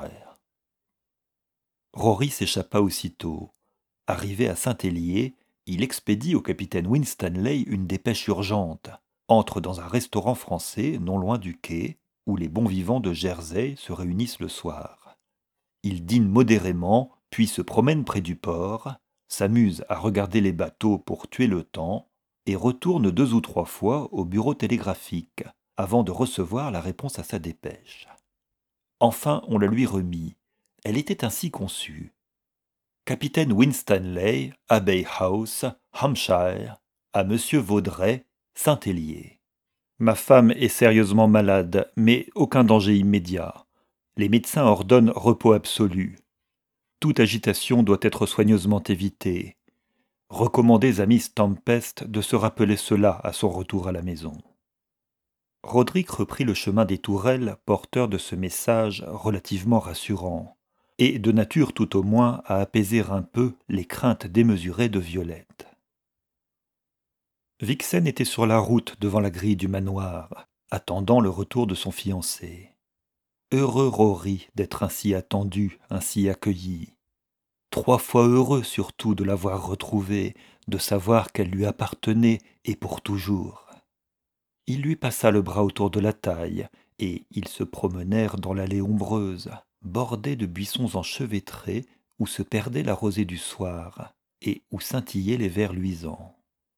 Rory s'échappa aussitôt. Arrivé à Saint-Hélier, il expédie au capitaine Winstanley une dépêche urgente. Entre dans un restaurant français non loin du quai, où les bons vivants de Jersey se réunissent le soir. Il dîne modérément, puis se promène près du port, s'amuse à regarder les bateaux pour tuer le temps, et retourne 2 ou 3 fois au bureau télégraphique, avant de recevoir la réponse à sa dépêche. Enfin, on la lui remit. Elle était ainsi conçue. Capitaine Winstanley, Abbey House, Hampshire, à Monsieur Vaudrey, Saint-Hélier. Ma femme est sérieusement malade, mais aucun danger immédiat. Les médecins ordonnent repos absolu. Toute agitation doit être soigneusement évitée. Recommandez à Miss Tempest de se rappeler cela à son retour à la maison. Roderick reprit le chemin des tourelles, porteur de ce message relativement rassurant, et de nature tout au moins à apaiser un peu les craintes démesurées de Violette. Vixen était sur la route devant la grille du manoir, attendant le retour de son fiancé. Heureux Rory d'être ainsi attendu, ainsi accueilli. 3 fois heureux surtout de l'avoir retrouvée, de savoir qu'elle lui appartenait et pour toujours. Il lui passa le bras autour de la taille, et ils se promenèrent dans l'allée ombreuse, bordée de buissons enchevêtrés, où se perdait la rosée du soir, et où scintillaient les vers luisants.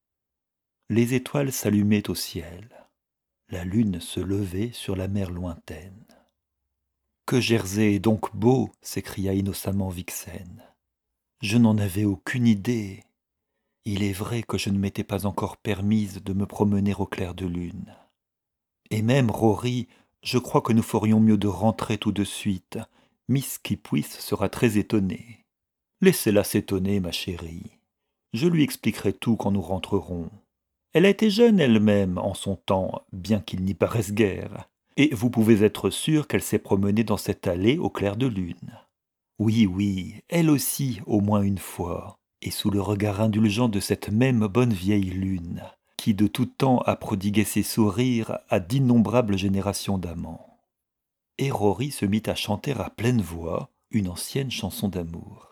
Les étoiles s'allumaient au ciel. La lune se levait sur la mer lointaine. « Que Jersey est donc beau !» s'écria innocemment Vixen. « Je n'en avais aucune idée. Il est vrai que je ne m'étais pas encore permise de me promener au clair de lune. Et même, Rory, je crois que nous ferions mieux de rentrer tout de suite. Miss Skipwith sera très étonnée. Laissez-la s'étonner, ma chérie. Je lui expliquerai tout quand nous rentrerons. Elle a été jeune elle-même en son temps, bien qu'il n'y paraisse guère. Et vous pouvez être sûr qu'elle s'est promenée dans cette allée au clair de lune. Oui, oui, elle aussi, au moins une fois, et sous le regard indulgent de cette même bonne vieille lune, qui de tout temps a prodigué ses sourires à d'innombrables générations d'amants. Et Rory se mit à chanter à pleine voix une ancienne chanson d'amour.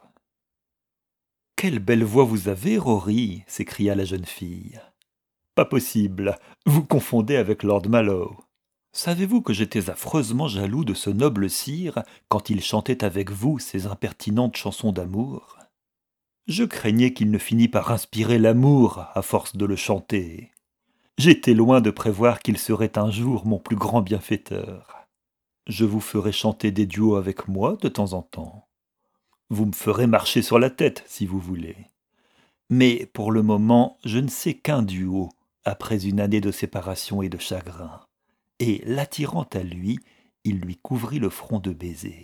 « Quelle belle voix vous avez, Rory !» s'écria la jeune fille. « Pas possible, vous confondez avec Lord Mallow. Savez-vous que j'étais affreusement jaloux de ce noble sire quand il chantait avec vous ces impertinentes chansons d'amour ? Je craignais qu'il ne finît par inspirer l'amour à force de le chanter. J'étais loin de prévoir qu'il serait un jour mon plus grand bienfaiteur. Je vous ferai chanter des duos avec moi de temps en temps. Vous me ferez marcher sur la tête si vous voulez. Mais pour le moment, je ne sais qu'un duo après une année de séparation et de chagrin. Et l'attirant à lui, il lui couvrit le front de baisers.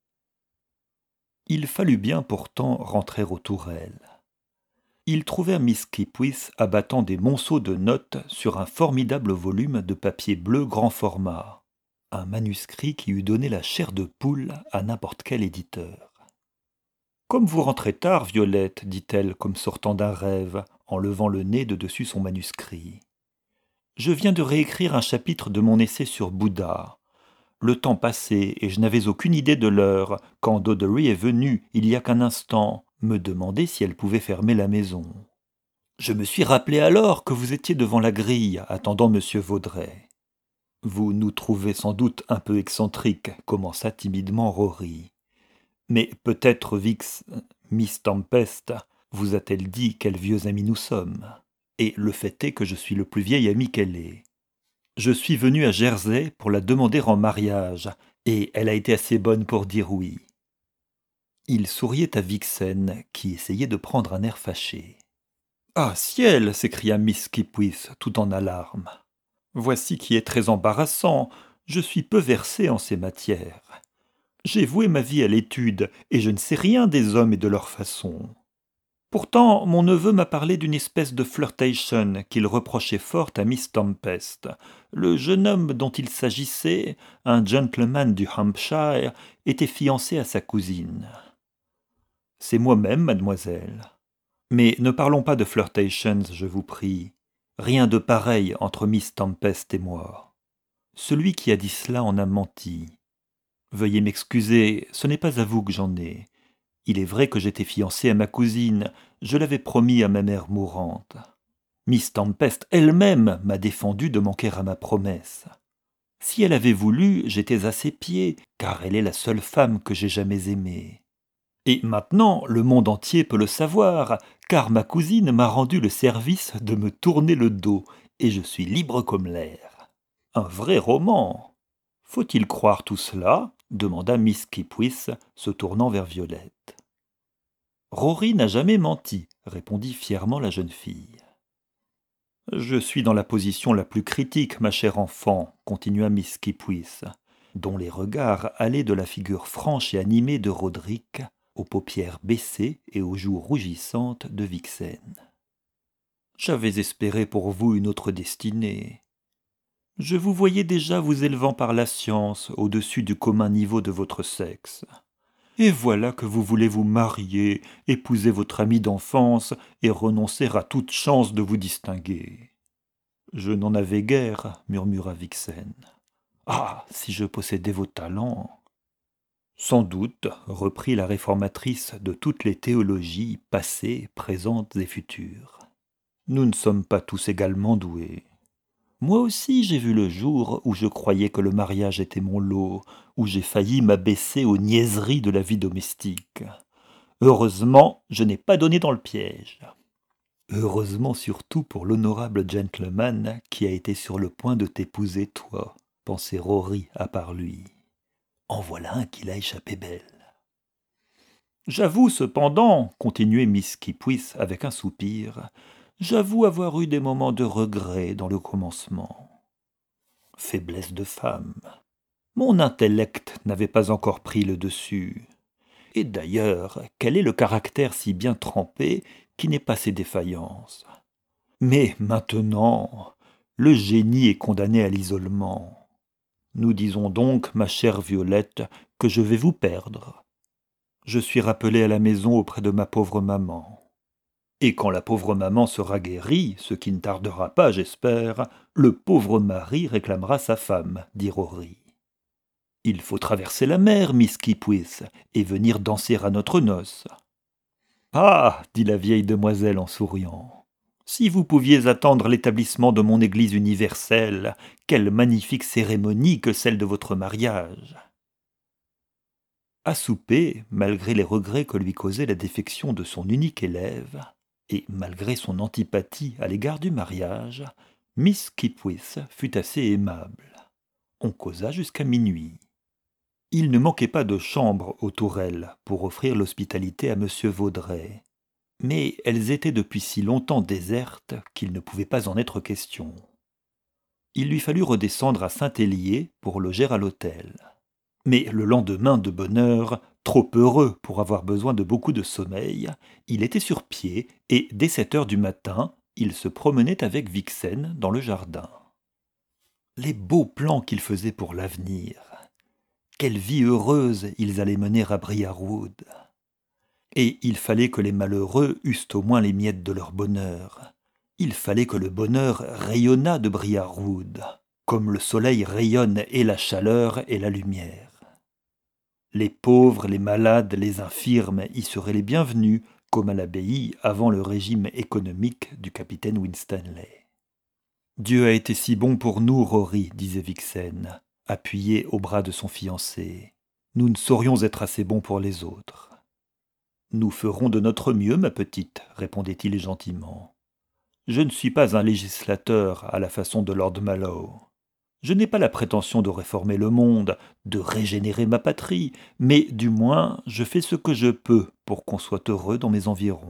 Il fallut bien pourtant rentrer aux tourelles. Ils trouvèrent Miss Skipwith abattant des monceaux de notes sur un formidable volume de papier bleu grand format, un manuscrit qui eût donné la chair de poule à n'importe quel éditeur. « Comme vous rentrez tard, Violette, dit-elle comme sortant d'un rêve, en levant le nez de dessus son manuscrit. Je viens de réécrire un chapitre de mon essai sur Bouddha. Le temps passait et je n'avais aucune idée de l'heure quand Dodery est venue, il y a qu'un instant, me demander si elle pouvait fermer la maison. Je me suis rappelé alors que vous étiez devant la grille, attendant Monsieur Vaudrey. Vous nous trouvez sans doute un peu excentriques, commença timidement Rory. Mais peut-être Miss Tempest vous a-t-elle dit quels vieux amis nous sommes ? Et le fait est que je suis le plus vieil ami qu'elle ait. Je suis venu à Jersey pour la demander en mariage, et elle a été assez bonne pour dire oui. » Il souriait à Vixen, qui essayait de prendre un air fâché. « Ah, ciel !» s'écria Miss Skipwith, tout en alarme. « Voici qui est très embarrassant. Je suis peu versée en ces matières. J'ai voué ma vie à l'étude, et je ne sais rien des hommes et de leurs façons. Pourtant, mon neveu m'a parlé d'une espèce de flirtation qu'il reprochait fort à Miss Tempest. Le jeune homme dont il s'agissait, un gentleman du Hampshire, était fiancé à sa cousine. C'est moi-même, mademoiselle. Mais ne parlons pas de flirtations, je vous prie. Rien de pareil entre Miss Tempest et moi. Celui qui a dit cela en a menti. Veuillez m'excuser, ce n'est pas à vous que j'en ai. Il est vrai que j'étais fiancé à ma cousine, je l'avais promis à ma mère mourante. Miss Tempest elle-même m'a défendu de manquer à ma promesse. Si elle avait voulu, j'étais à ses pieds, car elle est la seule femme que j'ai jamais aimée. Et maintenant, le monde entier peut le savoir, car ma cousine m'a rendu le service de me tourner le dos, et je suis libre comme l'air. Un vrai roman. Faut-il croire tout cela? Demanda Miss Kipwith, se tournant vers Violette. Rory n'a jamais menti, répondit fièrement la jeune fille. Je suis dans la position la plus critique, ma chère enfant, continua Miss Kipwith, dont les regards allaient de la figure franche et animée de Roderick aux paupières baissées et aux joues rougissantes de Vixen. J'avais espéré pour vous une autre destinée. Je vous voyais déjà vous élevant par la science au-dessus du commun niveau de votre sexe. Et voilà que vous voulez vous marier, épouser votre amie d'enfance et renoncer à toute chance de vous distinguer. Je n'en avais guère, murmura Vixen. Ah, si je possédais vos talents. Sans doute, reprit la réformatrice de toutes les théologies passées, présentes et futures. Nous ne sommes pas tous également doués. Moi aussi j'ai vu le jour où je croyais que le mariage était mon lot, où j'ai failli m'abaisser aux niaiseries de la vie domestique. Heureusement, je n'ai pas donné dans le piège. Heureusement surtout pour l'honorable gentleman qui a été sur le point de t'épouser toi, pensait Rory à part lui. En voilà un qui l'a échappé belle. J'avoue cependant, continuait Miss Kipwith avec un soupir, j'avoue avoir eu des moments de regret dans le commencement. Faiblesse de femme. Mon intellect n'avait pas encore pris le dessus. Et d'ailleurs, quel est le caractère si bien trempé qui n'est pas ses défaillances? Mais maintenant, le génie est condamné à l'isolement. Nous disons donc, ma chère Violette, que je vais vous perdre. Je suis rappelé à la maison auprès de ma pauvre maman. Et quand la pauvre maman sera guérie, ce qui ne tardera pas, j'espère, le pauvre mari réclamera sa femme, dit Rory. Il faut traverser la mer, Miss Kipwith, et venir danser à notre noce. Ah, dit la vieille demoiselle en souriant, si vous pouviez attendre l'établissement de mon Église universelle, quelle magnifique cérémonie que celle de votre mariage. À souper, malgré les regrets que lui causait la défection de son unique élève, et malgré son antipathie à l'égard du mariage, Miss Kipwith fut assez aimable. On causa jusqu'à minuit. Il ne manquait pas de chambres aux Tourelles pour offrir l'hospitalité à M. Vaudrey, mais elles étaient depuis si longtemps désertes qu'il ne pouvait pas en être question. Il lui fallut redescendre à Saint-Hélier pour loger à l'hôtel. Mais le lendemain, de bonne heure, trop heureux pour avoir besoin de beaucoup de sommeil, il était sur pied et, dès 7 heures du matin, il se promenait avec Vixen dans le jardin. Les beaux plans qu'ils faisaient pour l'avenir! Quelle vie heureuse ils allaient mener à Briarwood! Et il fallait que les malheureux eussent au moins les miettes de leur bonheur. Il fallait que le bonheur rayonnât de Briarwood, comme le soleil rayonne et la chaleur et la lumière. Les pauvres, les malades, les infirmes y seraient les bienvenus, comme à l'abbaye avant le régime économique du capitaine Winstanley. « Dieu a été si bon pour nous, Rory, disait Vixen, appuyé au bras de son fiancé. Nous ne saurions être assez bons pour les autres. Nous ferons de notre mieux, ma petite, répondait-il gentiment. Je ne suis pas un législateur à la façon de Lord Mallow. Je n'ai pas la prétention de réformer le monde, de régénérer ma patrie, mais du moins je fais ce que je peux pour qu'on soit heureux dans mes environs.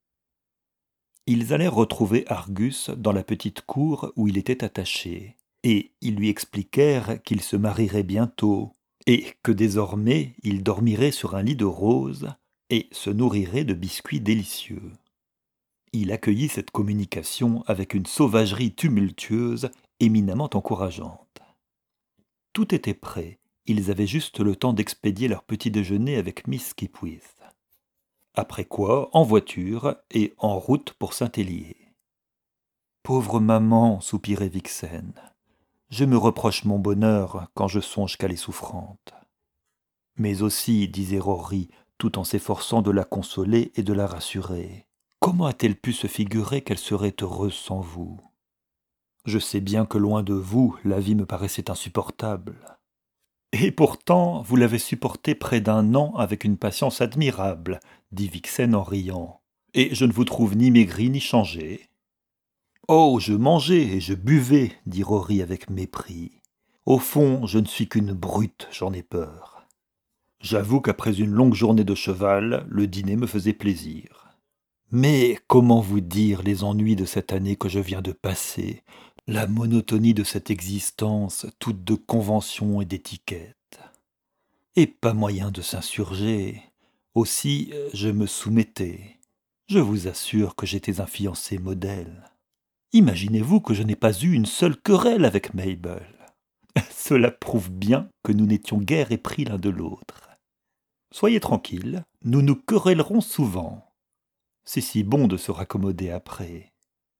Ils allèrent retrouver Argus dans la petite cour où il était attaché, et ils lui expliquèrent qu'il se marierait bientôt, et que désormais il dormirait sur un lit de roses et se nourrirait de biscuits délicieux. Il accueillit cette communication avec une sauvagerie tumultueuse éminemment encourageante. Tout était prêt, ils avaient juste le temps d'expédier leur petit déjeuner avec Miss Kipwith. Après quoi, en voiture et en route pour Saint-Hélier. « Pauvre maman, soupirait Vixen, je me reproche mon bonheur quand je songe qu'elle est souffrante. » Mais aussi, disait Rory, tout en s'efforçant de la consoler et de la rassurer, comment a-t-elle pu se figurer qu'elle serait heureuse sans vous? Je sais bien que loin de vous, la vie me paraissait insupportable. Et pourtant, vous l'avez supportée près d'1 an avec une patience admirable, dit Vixen en riant. Et je ne vous trouve ni maigri ni changé. Oh, je mangeais et je buvais, dit Rory avec mépris. Au fond, je ne suis qu'une brute, j'en ai peur. J'avoue qu'après une longue journée de cheval, le dîner me faisait plaisir. Mais comment vous dire les ennuis de cette année que je viens de passer, la monotonie de cette existence, toute de conventions et d'étiquettes. Et pas moyen de s'insurger. Aussi, je me soumettais. Je vous assure que j'étais un fiancé modèle. Imaginez-vous que je n'ai pas eu une seule querelle avec Mabel. Cela prouve bien que nous n'étions guère épris l'un de l'autre. Soyez tranquille, nous nous querellerons souvent. C'est si bon de se raccommoder après.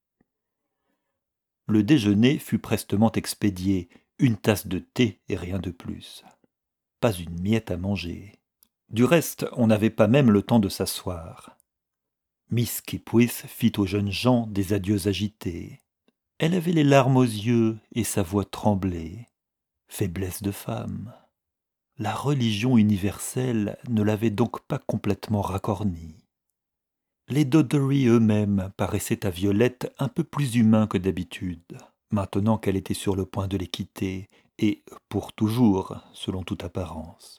Le déjeuner fut prestement expédié, une tasse de thé et rien de plus. Pas une miette à manger. Du reste, on n'avait pas même le temps de s'asseoir. Miss Kipwith fit aux jeunes gens des adieux agités. Elle avait les larmes aux yeux et sa voix tremblait. Faiblesse de femme. La religion universelle ne l'avait donc pas complètement racornie. Les Doddery eux-mêmes paraissaient à Violette un peu plus humains que d'habitude, maintenant qu'elle était sur le point de les quitter, et pour toujours, selon toute apparence.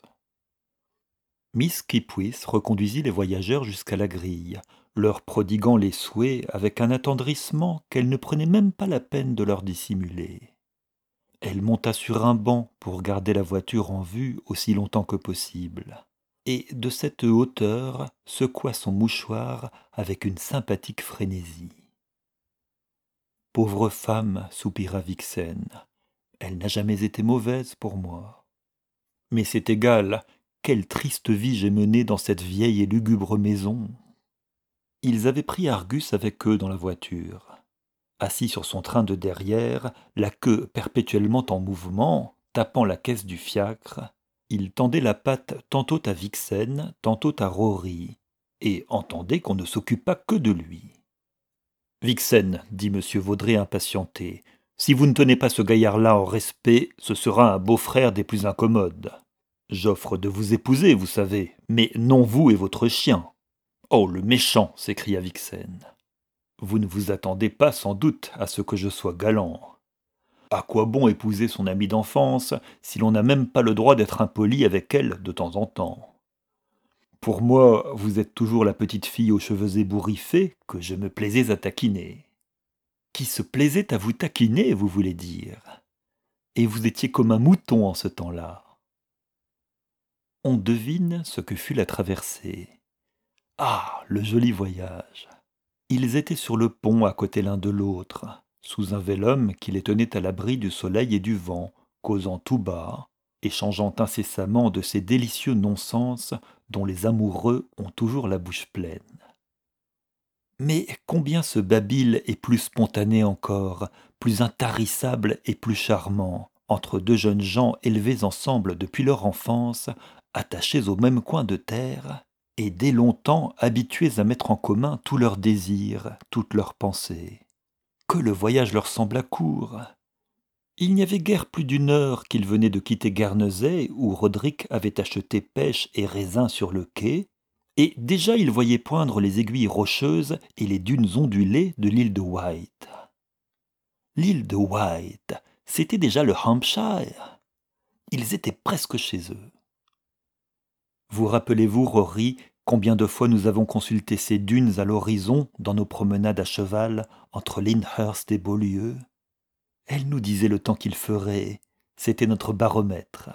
Miss Kipwith reconduisit les voyageurs jusqu'à la grille, leur prodiguant les souhaits avec un attendrissement qu'elle ne prenait même pas la peine de leur dissimuler. Elle monta sur un banc pour garder la voiture en vue aussi longtemps que possible, et de cette hauteur secoua son mouchoir avec une sympathique frénésie. Pauvre femme, soupira Vixen, elle n'a jamais été mauvaise pour moi. Mais c'est égal, quelle triste vie j'ai menée dans cette vieille et lugubre maison. Ils avaient pris Argus avec eux dans la voiture. Assis sur son train de derrière, la queue perpétuellement en mouvement, tapant la caisse du fiacre, il tendait la patte tantôt à Vixen, tantôt à Rory, et entendait qu'on ne s'occupât que de lui. Vixen, dit M. Vaudrey impatienté, si vous ne tenez pas ce gaillard-là en respect, ce sera un beau-frère des plus incommodes. J'offre de vous épouser, vous savez, mais non vous et votre chien. Oh, le méchant, s'écria Vixen. Vous ne vous attendez pas sans doute à ce que je sois galant. À quoi bon épouser son amie d'enfance si l'on n'a même pas le droit d'être impoli avec elle de temps en temps? Pour moi, vous êtes toujours la petite fille aux cheveux ébouriffés que je me plaisais à taquiner. Qui se plaisait à vous taquiner, vous voulez dire? Et vous étiez comme un mouton en ce temps-là. On devine ce que fut la traversée. Ah, le joli voyage! Ils étaient sur le pont à côté l'un de l'autre, sous un vélum qui les tenait à l'abri du soleil et du vent, causant tout bas, échangeant incessamment de ces délicieux non-sens dont les amoureux ont toujours la bouche pleine. Mais combien ce babil est plus spontané encore, plus intarissable et plus charmant, entre deux jeunes gens élevés ensemble depuis leur enfance, attachés au même coin de terre, et dès longtemps habitués à mettre en commun tous leurs désirs, toutes leurs pensées. Que le voyage leur sembla court. Il n'y avait guère plus d'une heure qu'ils venaient de quitter Guernesey, où Roderick avait acheté pêche et raisins sur le quai, et déjà ils voyaient poindre les aiguilles rocheuses et les dunes ondulées de l'île de Wight. L'île de Wight, c'était déjà le Hampshire. Ils étaient presque chez eux. Vous rappelez-vous, Rory, combien de fois nous avons consulté ces dunes à l'horizon dans nos promenades à cheval entre Lyndhurst et Beaulieu? Elle nous disait le temps qu'il ferait, c'était notre baromètre.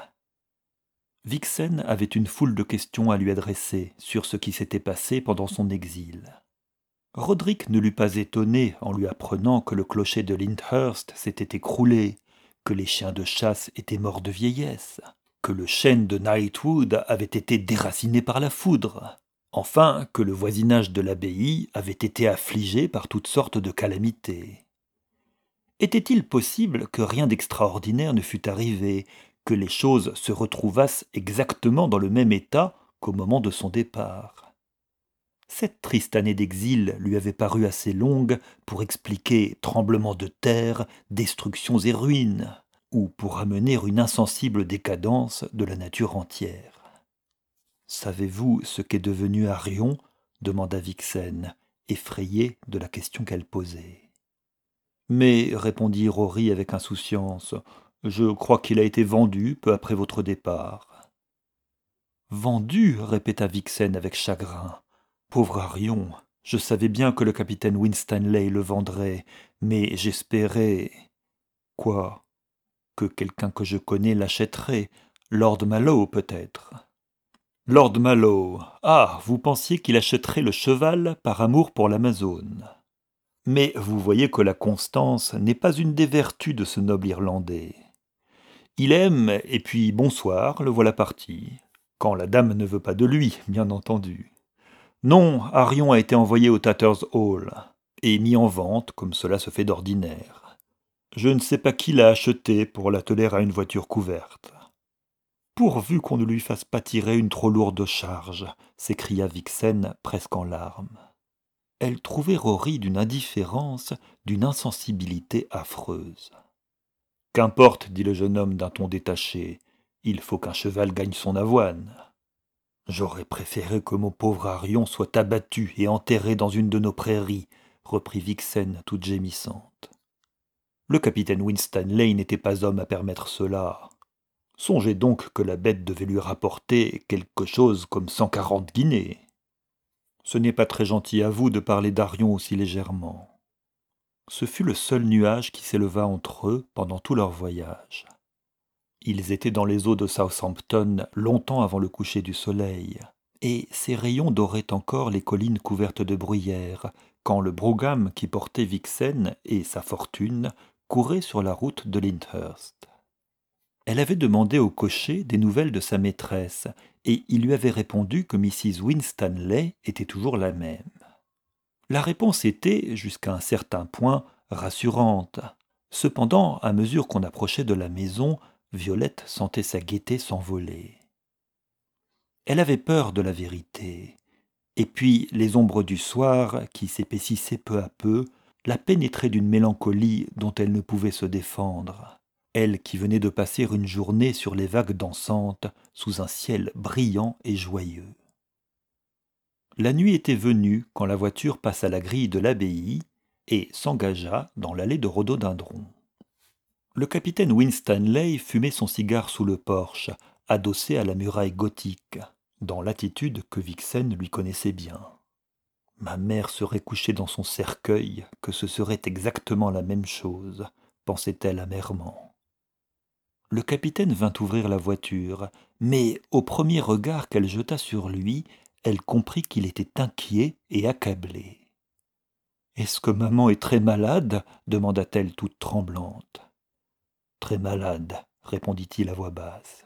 Vixen avait une foule de questions à lui adresser sur ce qui s'était passé pendant son exil. Roderick ne l'eût pas étonné en lui apprenant que le clocher de Lyndhurst s'était écroulé, que les chiens de chasse étaient morts de vieillesse, que le chêne de Knightwood avait été déraciné par la foudre, enfin que le voisinage de l'abbaye avait été affligé par toutes sortes de calamités. Était-il possible que rien d'extraordinaire ne fût arrivé, que les choses se retrouvassent exactement dans le même état qu'au moment de son départ? Cette triste année d'exil lui avait paru assez longue pour expliquer tremblements de terre, destructions et ruines, ou pour amener une insensible décadence de la nature entière. Savez-vous ce qu'est devenu Arion? Demanda Vixen, effrayée de la question qu'elle posait. Mais, répondit Rory avec insouciance, je crois qu'il a été vendu peu après votre départ. Vendu, répéta Vixen avec chagrin. Pauvre Arion, je savais bien que le capitaine Winstanley le vendrait, mais j'espérais. Quoi? Que quelqu'un que je connais l'achèterait. Lord Mallow, peut-être. Lord Mallow. Ah, vous pensiez qu'il achèterait le cheval par amour pour l'Amazone. Mais vous voyez que la constance n'est pas une des vertus de ce noble Irlandais. Il aime, et puis bonsoir, le voilà parti. Quand la dame ne veut pas de lui, bien entendu. Non, Arion a été envoyé au Tatter's Hall, et mis en vente, comme cela se fait d'ordinaire. Je ne sais pas qui l'a acheté pour l'atteler à une voiture couverte. Pourvu qu'on ne lui fasse pas tirer une trop lourde charge, s'écria Vixen presque en larmes. Elle trouvait Rory d'une indifférence, d'une insensibilité affreuse. Qu'importe, dit le jeune homme d'un ton détaché, il faut qu'un cheval gagne son avoine. J'aurais préféré que mon pauvre Arion soit abattu et enterré dans une de nos prairies, reprit Vixen toute gémissante. Le capitaine Winstanley n'était pas homme à permettre cela. Songez donc que la bête devait lui rapporter quelque chose comme 140 guinées. Ce n'est pas très gentil à vous de parler d'Arion aussi légèrement. Ce fut le seul nuage qui s'éleva entre eux pendant tout leur voyage. Ils étaient dans les eaux de Southampton longtemps avant le coucher du soleil, et ses rayons doraient encore les collines couvertes de bruyères, quand le brougham qui portait Vixen et sa fortune courait sur la route de Lyndhurst. Elle avait demandé au cocher des nouvelles de sa maîtresse, et il lui avait répondu que Mrs. Winstanley était toujours la même. La réponse était, jusqu'à un certain point, rassurante. Cependant, à mesure qu'on approchait de la maison, Violette sentait sa gaieté s'envoler. Elle avait peur de la vérité, et puis les ombres du soir, qui s'épaississaient peu à peu, la pénétraient d'une mélancolie dont elle ne pouvait se défendre. Elle qui venait de passer une journée sur les vagues dansantes, sous un ciel brillant et joyeux. La nuit était venue quand la voiture passa la grille de l'abbaye et s'engagea dans l'allée de rhododendrons. Le capitaine Winstanley fumait son cigare sous le porche, adossé à la muraille gothique, dans l'attitude que Vixen lui connaissait bien. Ma mère serait couchée dans son cercueil, que ce serait exactement la même chose, pensait-elle amèrement. Le capitaine vint ouvrir la voiture, mais au premier regard qu'elle jeta sur lui, elle comprit qu'il était inquiet et accablé. « Est-ce que maman est très malade ?» demanda-t-elle toute tremblante. « Très malade, » répondit-il à voix basse.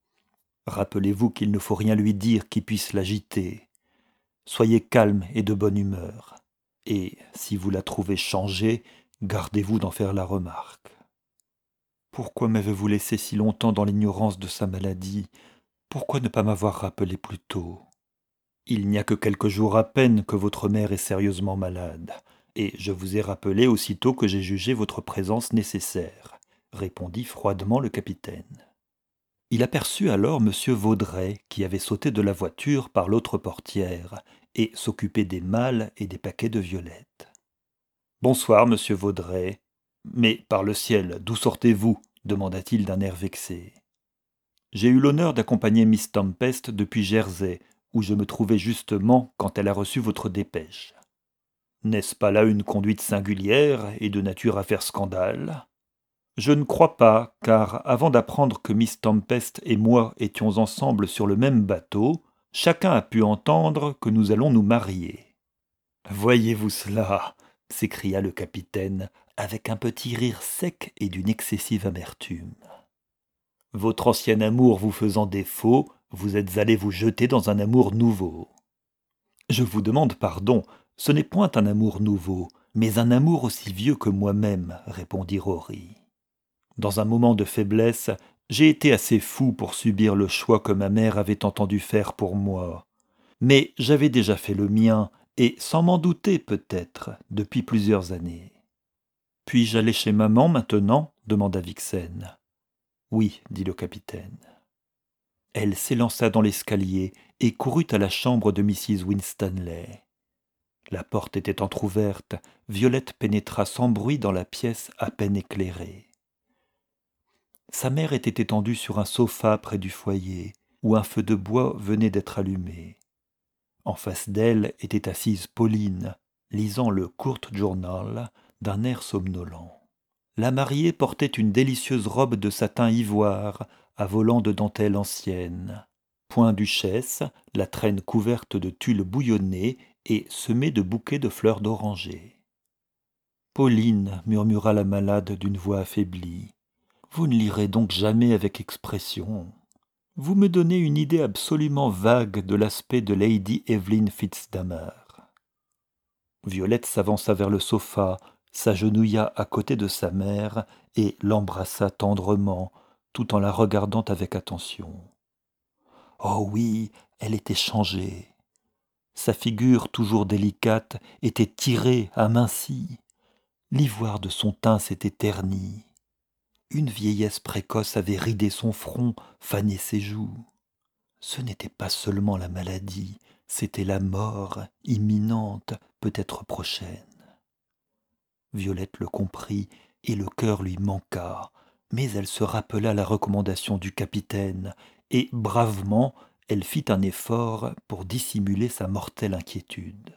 « Rappelez-vous qu'il ne faut rien lui dire qui puisse l'agiter. Soyez calme et de bonne humeur, et si vous la trouvez changée, gardez-vous d'en faire la remarque. Pourquoi m'avez-vous laissé si longtemps dans l'ignorance de sa maladie? Pourquoi ne pas m'avoir rappelé plus tôt? Il n'y a que quelques jours à peine que votre mère est sérieusement malade, et je vous ai rappelé aussitôt que j'ai jugé votre présence nécessaire, répondit froidement le capitaine. Il aperçut alors M. Vaudrey, qui avait sauté de la voiture par l'autre portière, et s'occupait des malles et des paquets de violettes. « Bonsoir, monsieur Vaudrey. Mais, par le ciel, d'où sortez-vous » demanda-t-il d'un air vexé. « J'ai eu l'honneur d'accompagner Miss Tempest depuis Jersey, où je me trouvais justement quand elle a reçu votre dépêche. N'est-ce pas là une conduite singulière et de nature à faire scandale ? Je ne crois pas, car avant d'apprendre que Miss Tempest et moi étions ensemble sur le même bateau, chacun a pu entendre que nous allons nous marier. »« Voyez-vous cela ?» s'écria le capitaine, avec un petit rire sec et d'une excessive amertume. « Votre ancien amour vous faisant défaut, vous êtes allé vous jeter dans un amour nouveau. »« Je vous demande pardon, ce n'est point un amour nouveau, mais un amour aussi vieux que moi-même, » répondit Rory. « Dans un moment de faiblesse, j'ai été assez fou pour subir le choix que ma mère avait entendu faire pour moi. Mais j'avais déjà fait le mien, et sans m'en douter peut-être, depuis plusieurs années. »« Puis-je aller chez maman maintenant ?» demanda Vixen. « Oui, dit le capitaine. » Elle s'élança dans l'escalier et courut à la chambre de Mrs. Winstanley. La porte était entr'ouverte, Violette pénétra sans bruit dans la pièce à peine éclairée. Sa mère était étendue sur un sofa près du foyer, où un feu de bois venait d'être allumé. En face d'elle était assise Pauline, lisant le Court Journal d'un air somnolent. La mariée portait une délicieuse robe de satin ivoire à volants de dentelle ancienne. Point duchesse, la traîne couverte de tulle bouillonnée et semée de bouquets de fleurs d'oranger. « Pauline, murmura la malade d'une voix affaiblie, vous ne lirez donc jamais avec expression. Vous me donnez une idée absolument vague de l'aspect de Lady Evelyn Fitzdammer. » Violette s'avança vers le sofa, s'agenouilla à côté de sa mère et l'embrassa tendrement, tout en la regardant avec attention. Oh oui, elle était changée. Sa figure, toujours délicate, était tirée, amincie. L'ivoire de son teint s'était terni. Une vieillesse précoce avait ridé son front, fané ses joues. Ce n'était pas seulement la maladie, c'était la mort, imminente, peut-être prochaine. Violette le comprit, et le cœur lui manqua, mais elle se rappela la recommandation du capitaine, et bravement elle fit un effort pour dissimuler sa mortelle inquiétude.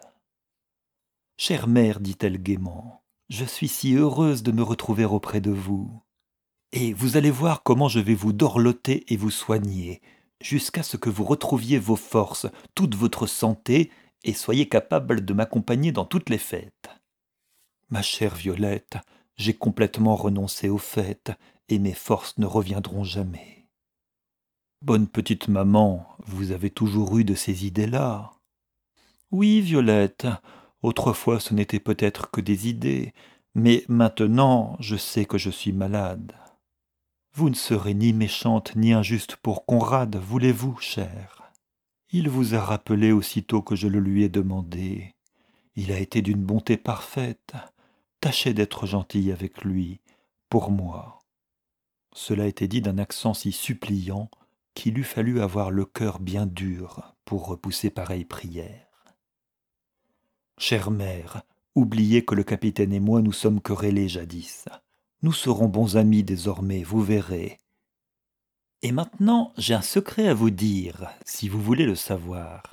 « Chère mère, dit-elle gaiement, je suis si heureuse de me retrouver auprès de vous. Et vous allez voir comment je vais vous dorloter et vous soigner, jusqu'à ce que vous retrouviez vos forces, toute votre santé, et soyez capable de m'accompagner dans toutes les fêtes. » Ma chère Violette, j'ai complètement renoncé aux fêtes, et mes forces ne reviendront jamais. Bonne petite maman, vous avez toujours eu de ces idées-là. Oui, Violette, autrefois ce n'était peut-être que des idées, mais maintenant je sais que je suis malade. Vous ne serez ni méchante ni injuste pour Conrad, voulez-vous, chère? Il vous a rappelé aussitôt que je le lui ai demandé. Il a été d'une bonté parfaite. Tâchez d'être gentille avec lui, pour moi. Cela était dit d'un accent si suppliant qu'il eût fallu avoir le cœur bien dur pour repousser pareille prière. Chère mère, oubliez que le capitaine et moi nous sommes querellés jadis. Nous serons bons amis désormais, vous verrez. Et maintenant, j'ai un secret à vous dire, si vous voulez le savoir.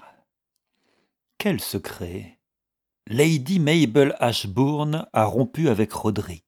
Quel secret? Lady Mabel Ashbourne a rompu avec Roderick.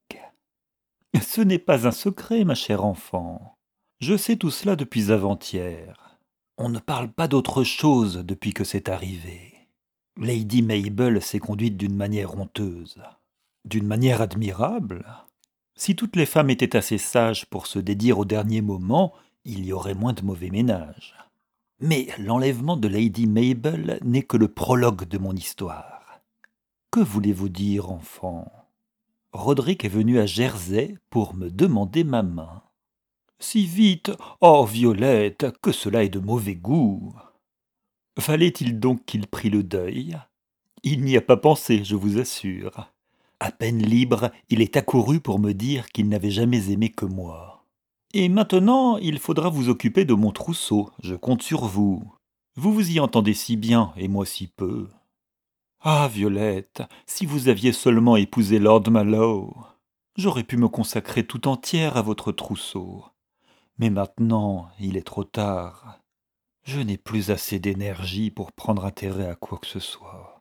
Ce n'est pas un secret, ma chère enfant. Je sais tout cela depuis avant-hier. On ne parle pas d'autre chose depuis que c'est arrivé. Lady Mabel s'est conduite d'une manière honteuse. D'une manière admirable. Si toutes les femmes étaient assez sages pour se dédire au dernier moment, il y aurait moins de mauvais ménage. Mais l'enlèvement de Lady Mabel n'est que le prologue de mon histoire. Que voulez-vous dire, enfant? Roderick est venu à Jersey pour me demander ma main. Si vite? Oh, Violette, que cela ait de mauvais goût! Fallait-il donc qu'il prît le deuil? Il n'y a pas pensé, je vous assure. À peine libre, il est accouru pour me dire qu'il n'avait jamais aimé que moi. Et maintenant, il faudra vous occuper de mon trousseau, je compte sur vous. Vous vous y entendez si bien, et moi si peu. Ah, Violette, si vous aviez seulement épousé Lord Mallow, j'aurais pu me consacrer tout entière à votre trousseau. Mais maintenant, il est trop tard. Je n'ai plus assez d'énergie pour prendre intérêt à quoi que ce soit.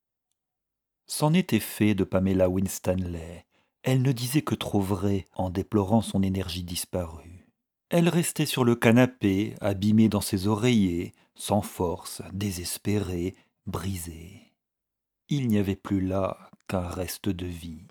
C'en était fait de Pamela Winstanley. Elle ne disait que trop vrai en déplorant son énergie disparue. Elle restait sur le canapé, abîmée dans ses oreillers, sans force, désespérée, brisée. Il n'y avait plus là qu'un reste de vie.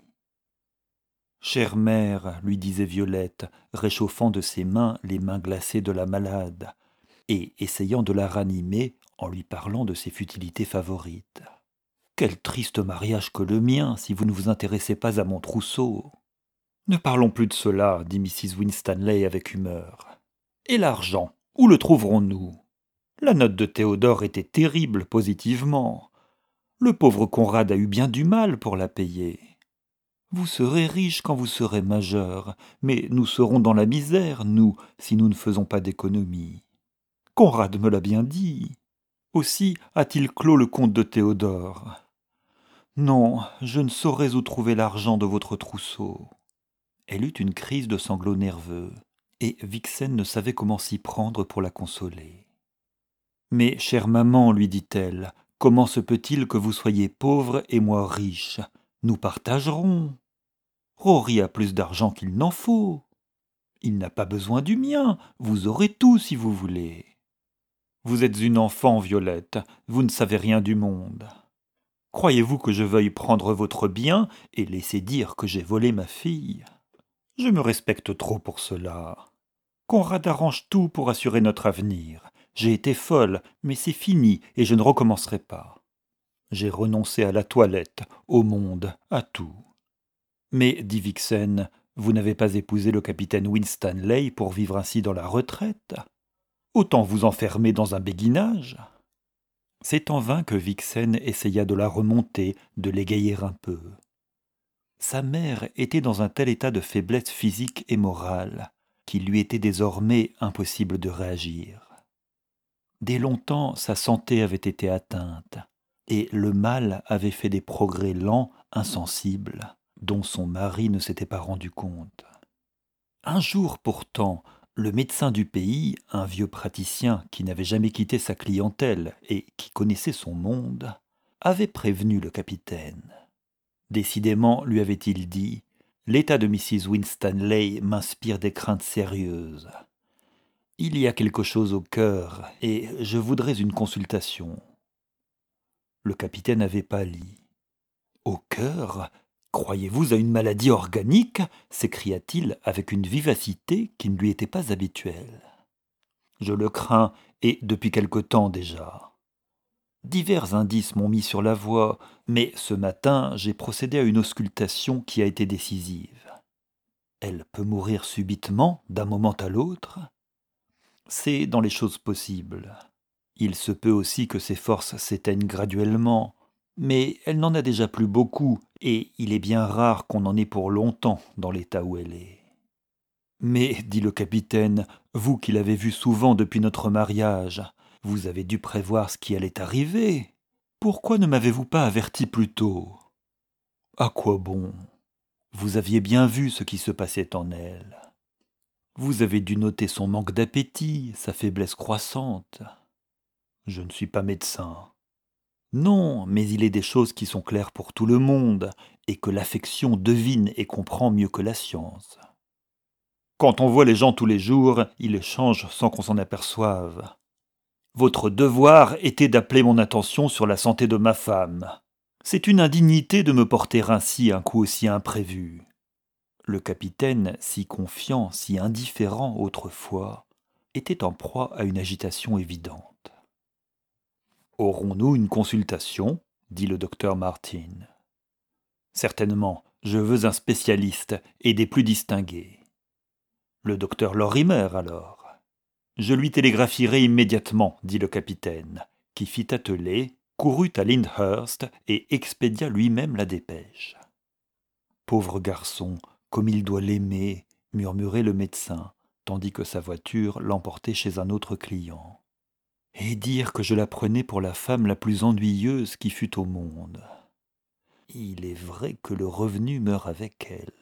« Chère mère, lui disait Violette, réchauffant de ses mains les mains glacées de la malade, et essayant de la ranimer en lui parlant de ses futilités favorites. Quel triste mariage que le mien, si vous ne vous intéressez pas à mon trousseau. Ne parlons plus de cela, dit Mrs. Winstanley avec humeur. Et l'argent, où le trouverons-nous? La note de Théodore était terrible, positivement. Le pauvre Conrad a eu bien du mal pour la payer. Vous serez riche quand vous serez majeur, mais nous serons dans la misère, nous, si nous ne faisons pas d'économies. Conrad me l'a bien dit. Aussi a-t-il clos le compte de Théodore. Non, je ne saurais où trouver l'argent de votre trousseau. Elle eut une crise de sanglots nerveux, et Vixen ne savait comment s'y prendre pour la consoler. Mais, chère maman, lui dit-elle, comment se peut-il que vous soyez pauvre et moi riche? Nous partagerons. Rory a plus d'argent qu'il n'en faut. Il n'a pas besoin du mien, vous aurez tout si vous voulez. Vous êtes une enfant, Violette, vous ne savez rien du monde. Croyez-vous que je veuille prendre votre bien et laisser dire que j'ai volé ma fille? Je me respecte trop pour cela. Conrad arrange tout pour assurer notre avenir. J'ai été folle, mais c'est fini et je ne recommencerai pas. J'ai renoncé à la toilette, au monde, à tout. Mais, dit Vixen, vous n'avez pas épousé le capitaine Winstanley pour vivre ainsi dans la retraite. Autant vous enfermer dans un béguinage. C'est en vain que Vixen essaya de la remonter, de l'égayer un peu. Sa mère était dans un tel état de faiblesse physique et morale qu'il lui était désormais impossible de réagir. Dès longtemps, sa santé avait été atteinte, et le mal avait fait des progrès lents, insensibles, dont son mari ne s'était pas rendu compte. Un jour pourtant, le médecin du pays, un vieux praticien qui n'avait jamais quitté sa clientèle et qui connaissait son monde, avait prévenu le capitaine. Décidément, lui avait-il dit, l'état de Mrs. Winstanley m'inspire des craintes sérieuses. Il y a quelque chose au cœur, et je voudrais une consultation. Le capitaine avait pâli. Au cœur? Croyez-vous à une maladie organique? S'écria-t-il avec une vivacité qui ne lui était pas habituelle. Je le crains, et depuis quelque temps déjà. Divers indices m'ont mis sur la voie, mais ce matin j'ai procédé à une auscultation qui a été décisive. Elle peut mourir subitement, d'un moment à l'autre. C'est dans les choses possibles. Il se peut aussi que ses forces s'éteignent graduellement, mais elle n'en a déjà plus beaucoup, et il est bien rare qu'on en ait pour longtemps dans l'état où elle est. Mais, dit le capitaine, vous qui l'avez vue souvent depuis notre mariage, vous avez dû prévoir ce qui allait arriver. Pourquoi ne m'avez-vous pas averti plus tôt? À quoi bon? Vous aviez bien vu ce qui se passait en elle. Vous avez dû noter son manque d'appétit, sa faiblesse croissante. Je ne suis pas médecin. Non, mais il est des choses qui sont claires pour tout le monde, et que l'affection devine et comprend mieux que la science. Quand on voit les gens tous les jours, ils changent sans qu'on s'en aperçoive. Votre devoir était d'appeler mon attention sur la santé de ma femme. C'est une indignité de me porter ainsi un coup aussi imprévu. Le capitaine, si confiant, si indifférent autrefois, était en proie à une agitation évidente. Aurons-nous une consultation? Dit le docteur Martin. Certainement, je veux un spécialiste et des plus distingués. Le docteur Lorimer, alors. Je lui télégraphierai immédiatement, dit le capitaine, qui fit atteler, courut à Lyndhurst et expédia lui-même la dépêche. Pauvre garçon, comme il doit l'aimer, murmurait le médecin, tandis que sa voiture l'emportait chez un autre client. Et dire que je la prenais pour la femme la plus ennuyeuse qui fût au monde. Il est vrai que le revenu meurt avec elle.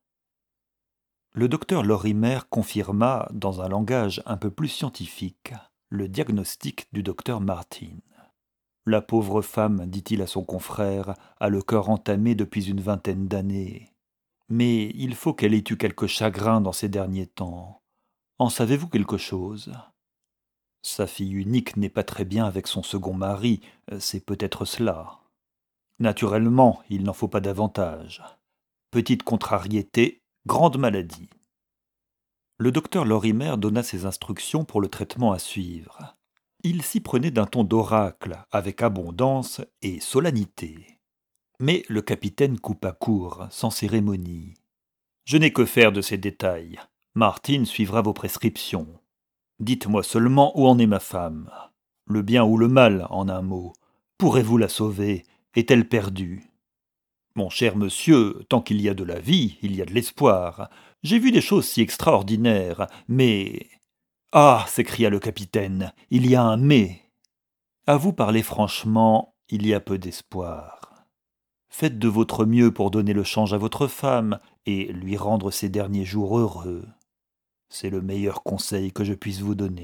Le docteur Lorimer confirma, dans un langage un peu plus scientifique, le diagnostic du docteur Martin. La pauvre femme, dit-il à son confrère, a le cœur entamé depuis une vingtaine d'années. Mais il faut qu'elle ait eu quelque chagrin dans ces derniers temps. En savez-vous quelque chose? Sa fille unique n'est pas très bien avec son second mari, c'est peut-être cela. Naturellement, il n'en faut pas davantage. Petite contrariété, grande maladie. Le docteur Lorimer donna ses instructions pour le traitement à suivre. Il s'y prenait d'un ton d'oracle, avec abondance et solennité. Mais le capitaine coupa court, sans cérémonie. Je n'ai que faire de ces détails. Martin suivra vos prescriptions. Dites-moi seulement où en est ma femme. Le bien ou le mal, en un mot. Pourrez-vous la sauver? Est-elle perdue? Mon cher monsieur, tant qu'il y a de la vie, il y a de l'espoir. J'ai vu des choses si extraordinaires, mais... Ah, s'écria le capitaine, il y a un mais. À vous parler franchement, il y a peu d'espoir. Faites de votre mieux pour donner le change à votre femme et lui rendre ses derniers jours heureux. C'est le meilleur conseil que je puisse vous donner. »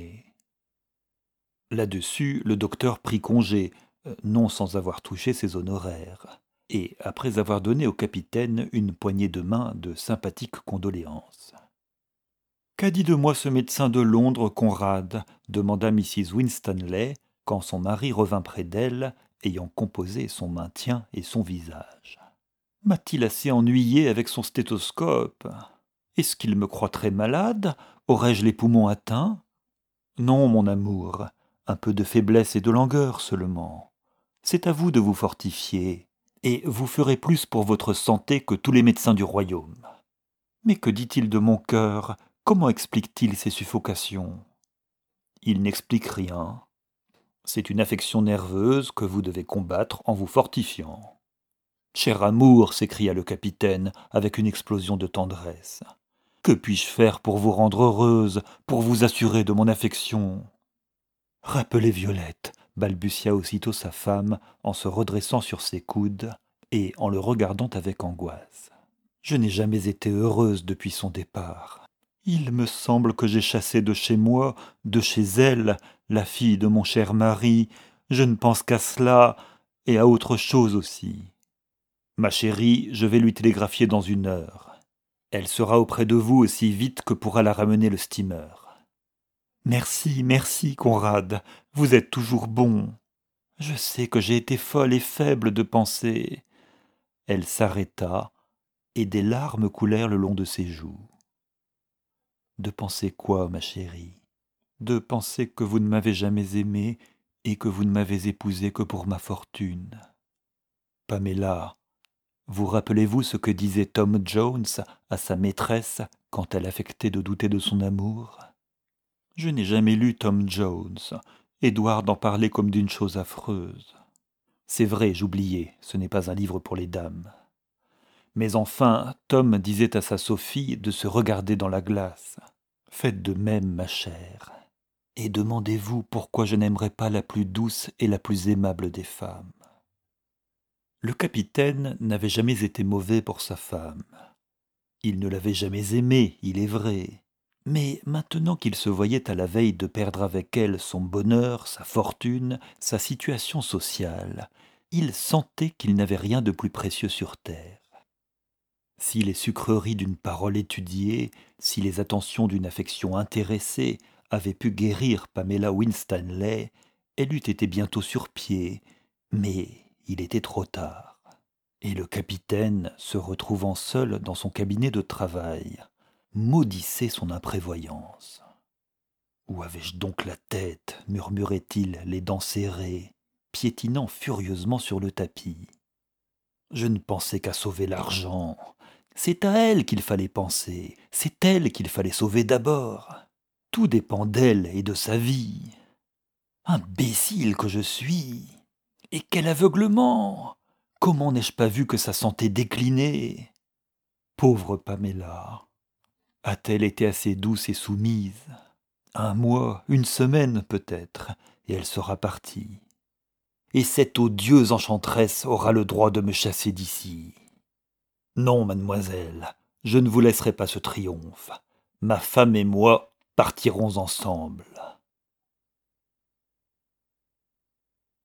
Là-dessus, le docteur prit congé, non sans avoir touché ses honoraires, et après avoir donné au capitaine une poignée de main de sympathiques condoléances. « Qu'a dit de moi ce médecin de Londres, Conrad ?» demanda Mrs. Winstanley, quand son mari revint près d'elle, ayant composé son maintien et son visage. « M'a-t-il assez ennuyé avec son stéthoscope? Est-ce qu'il me croit très malade? Aurais-je les poumons atteints? Non, mon amour, un peu de faiblesse et de langueur seulement. C'est à vous de vous fortifier, et vous ferez plus pour votre santé que tous les médecins du royaume. Mais que dit-il de mon cœur? Comment explique-t-il ces suffocations? Il n'explique rien. C'est une affection nerveuse que vous devez combattre en vous fortifiant. Cher amour, s'écria le capitaine avec une explosion de tendresse. Que puis-je faire pour vous rendre heureuse, pour vous assurer de mon affection? Rappelez Violette, balbutia aussitôt sa femme en se redressant sur ses coudes et en le regardant avec angoisse. Je n'ai jamais été heureuse depuis son départ. Il me semble que j'ai chassé de chez moi, de chez elle, la fille de mon cher mari. Je ne pense qu'à cela et à autre chose aussi. Ma chérie, je vais lui télégraphier dans 1 heure. Elle sera auprès de vous aussi vite que pourra la ramener le steamer. Merci, merci, Conrad, vous êtes toujours bon. Je sais que j'ai été folle et faible de penser. Elle s'arrêta, et des larmes coulèrent le long de ses joues. De penser quoi, ma chérie? De penser que vous ne m'avez jamais aimé et que vous ne m'avez épousé que pour ma fortune. Pamela, vous rappelez-vous ce que disait Tom Jones à sa maîtresse quand elle affectait de douter de son amour? Je n'ai jamais lu Tom Jones. Édouard en parlait comme d'une chose affreuse. C'est vrai, j'oubliais, ce n'est pas un livre pour les dames. Mais enfin, Tom disait à sa Sophie de se regarder dans la glace. Faites de même, ma chère, et demandez-vous pourquoi je n'aimerais pas la plus douce et la plus aimable des femmes. Le capitaine n'avait jamais été mauvais pour sa femme. Il ne l'avait jamais aimée, il est vrai. Mais maintenant qu'il se voyait à la veille de perdre avec elle son bonheur, sa fortune, sa situation sociale, il sentait qu'il n'avait rien de plus précieux sur terre. Si les sucreries d'une parole étudiée, si les attentions d'une affection intéressée avaient pu guérir Pamela Winstanley, elle eût été bientôt sur pied, mais il était trop tard. Et le capitaine, se retrouvant seul dans son cabinet de travail, maudissait son imprévoyance. « Où avais-je donc la tête ?» murmurait-il, les dents serrées, piétinant furieusement sur le tapis. « Je ne pensais qu'à sauver l'argent. C'est à elle qu'il fallait penser, c'est elle qu'il fallait sauver d'abord. Tout dépend d'elle et de sa vie. Imbécile que je suis! Et quel aveuglement! Comment n'ai-je pas vu que sa santé déclinait? Pauvre Pamela! A-t-elle été assez douce et soumise? 1 mois, 1 semaine peut-être, et elle sera partie. Et cette odieuse enchanteresse aura le droit de me chasser d'ici. Non, mademoiselle, je ne vous laisserai pas ce triomphe. Ma femme et moi partirons ensemble.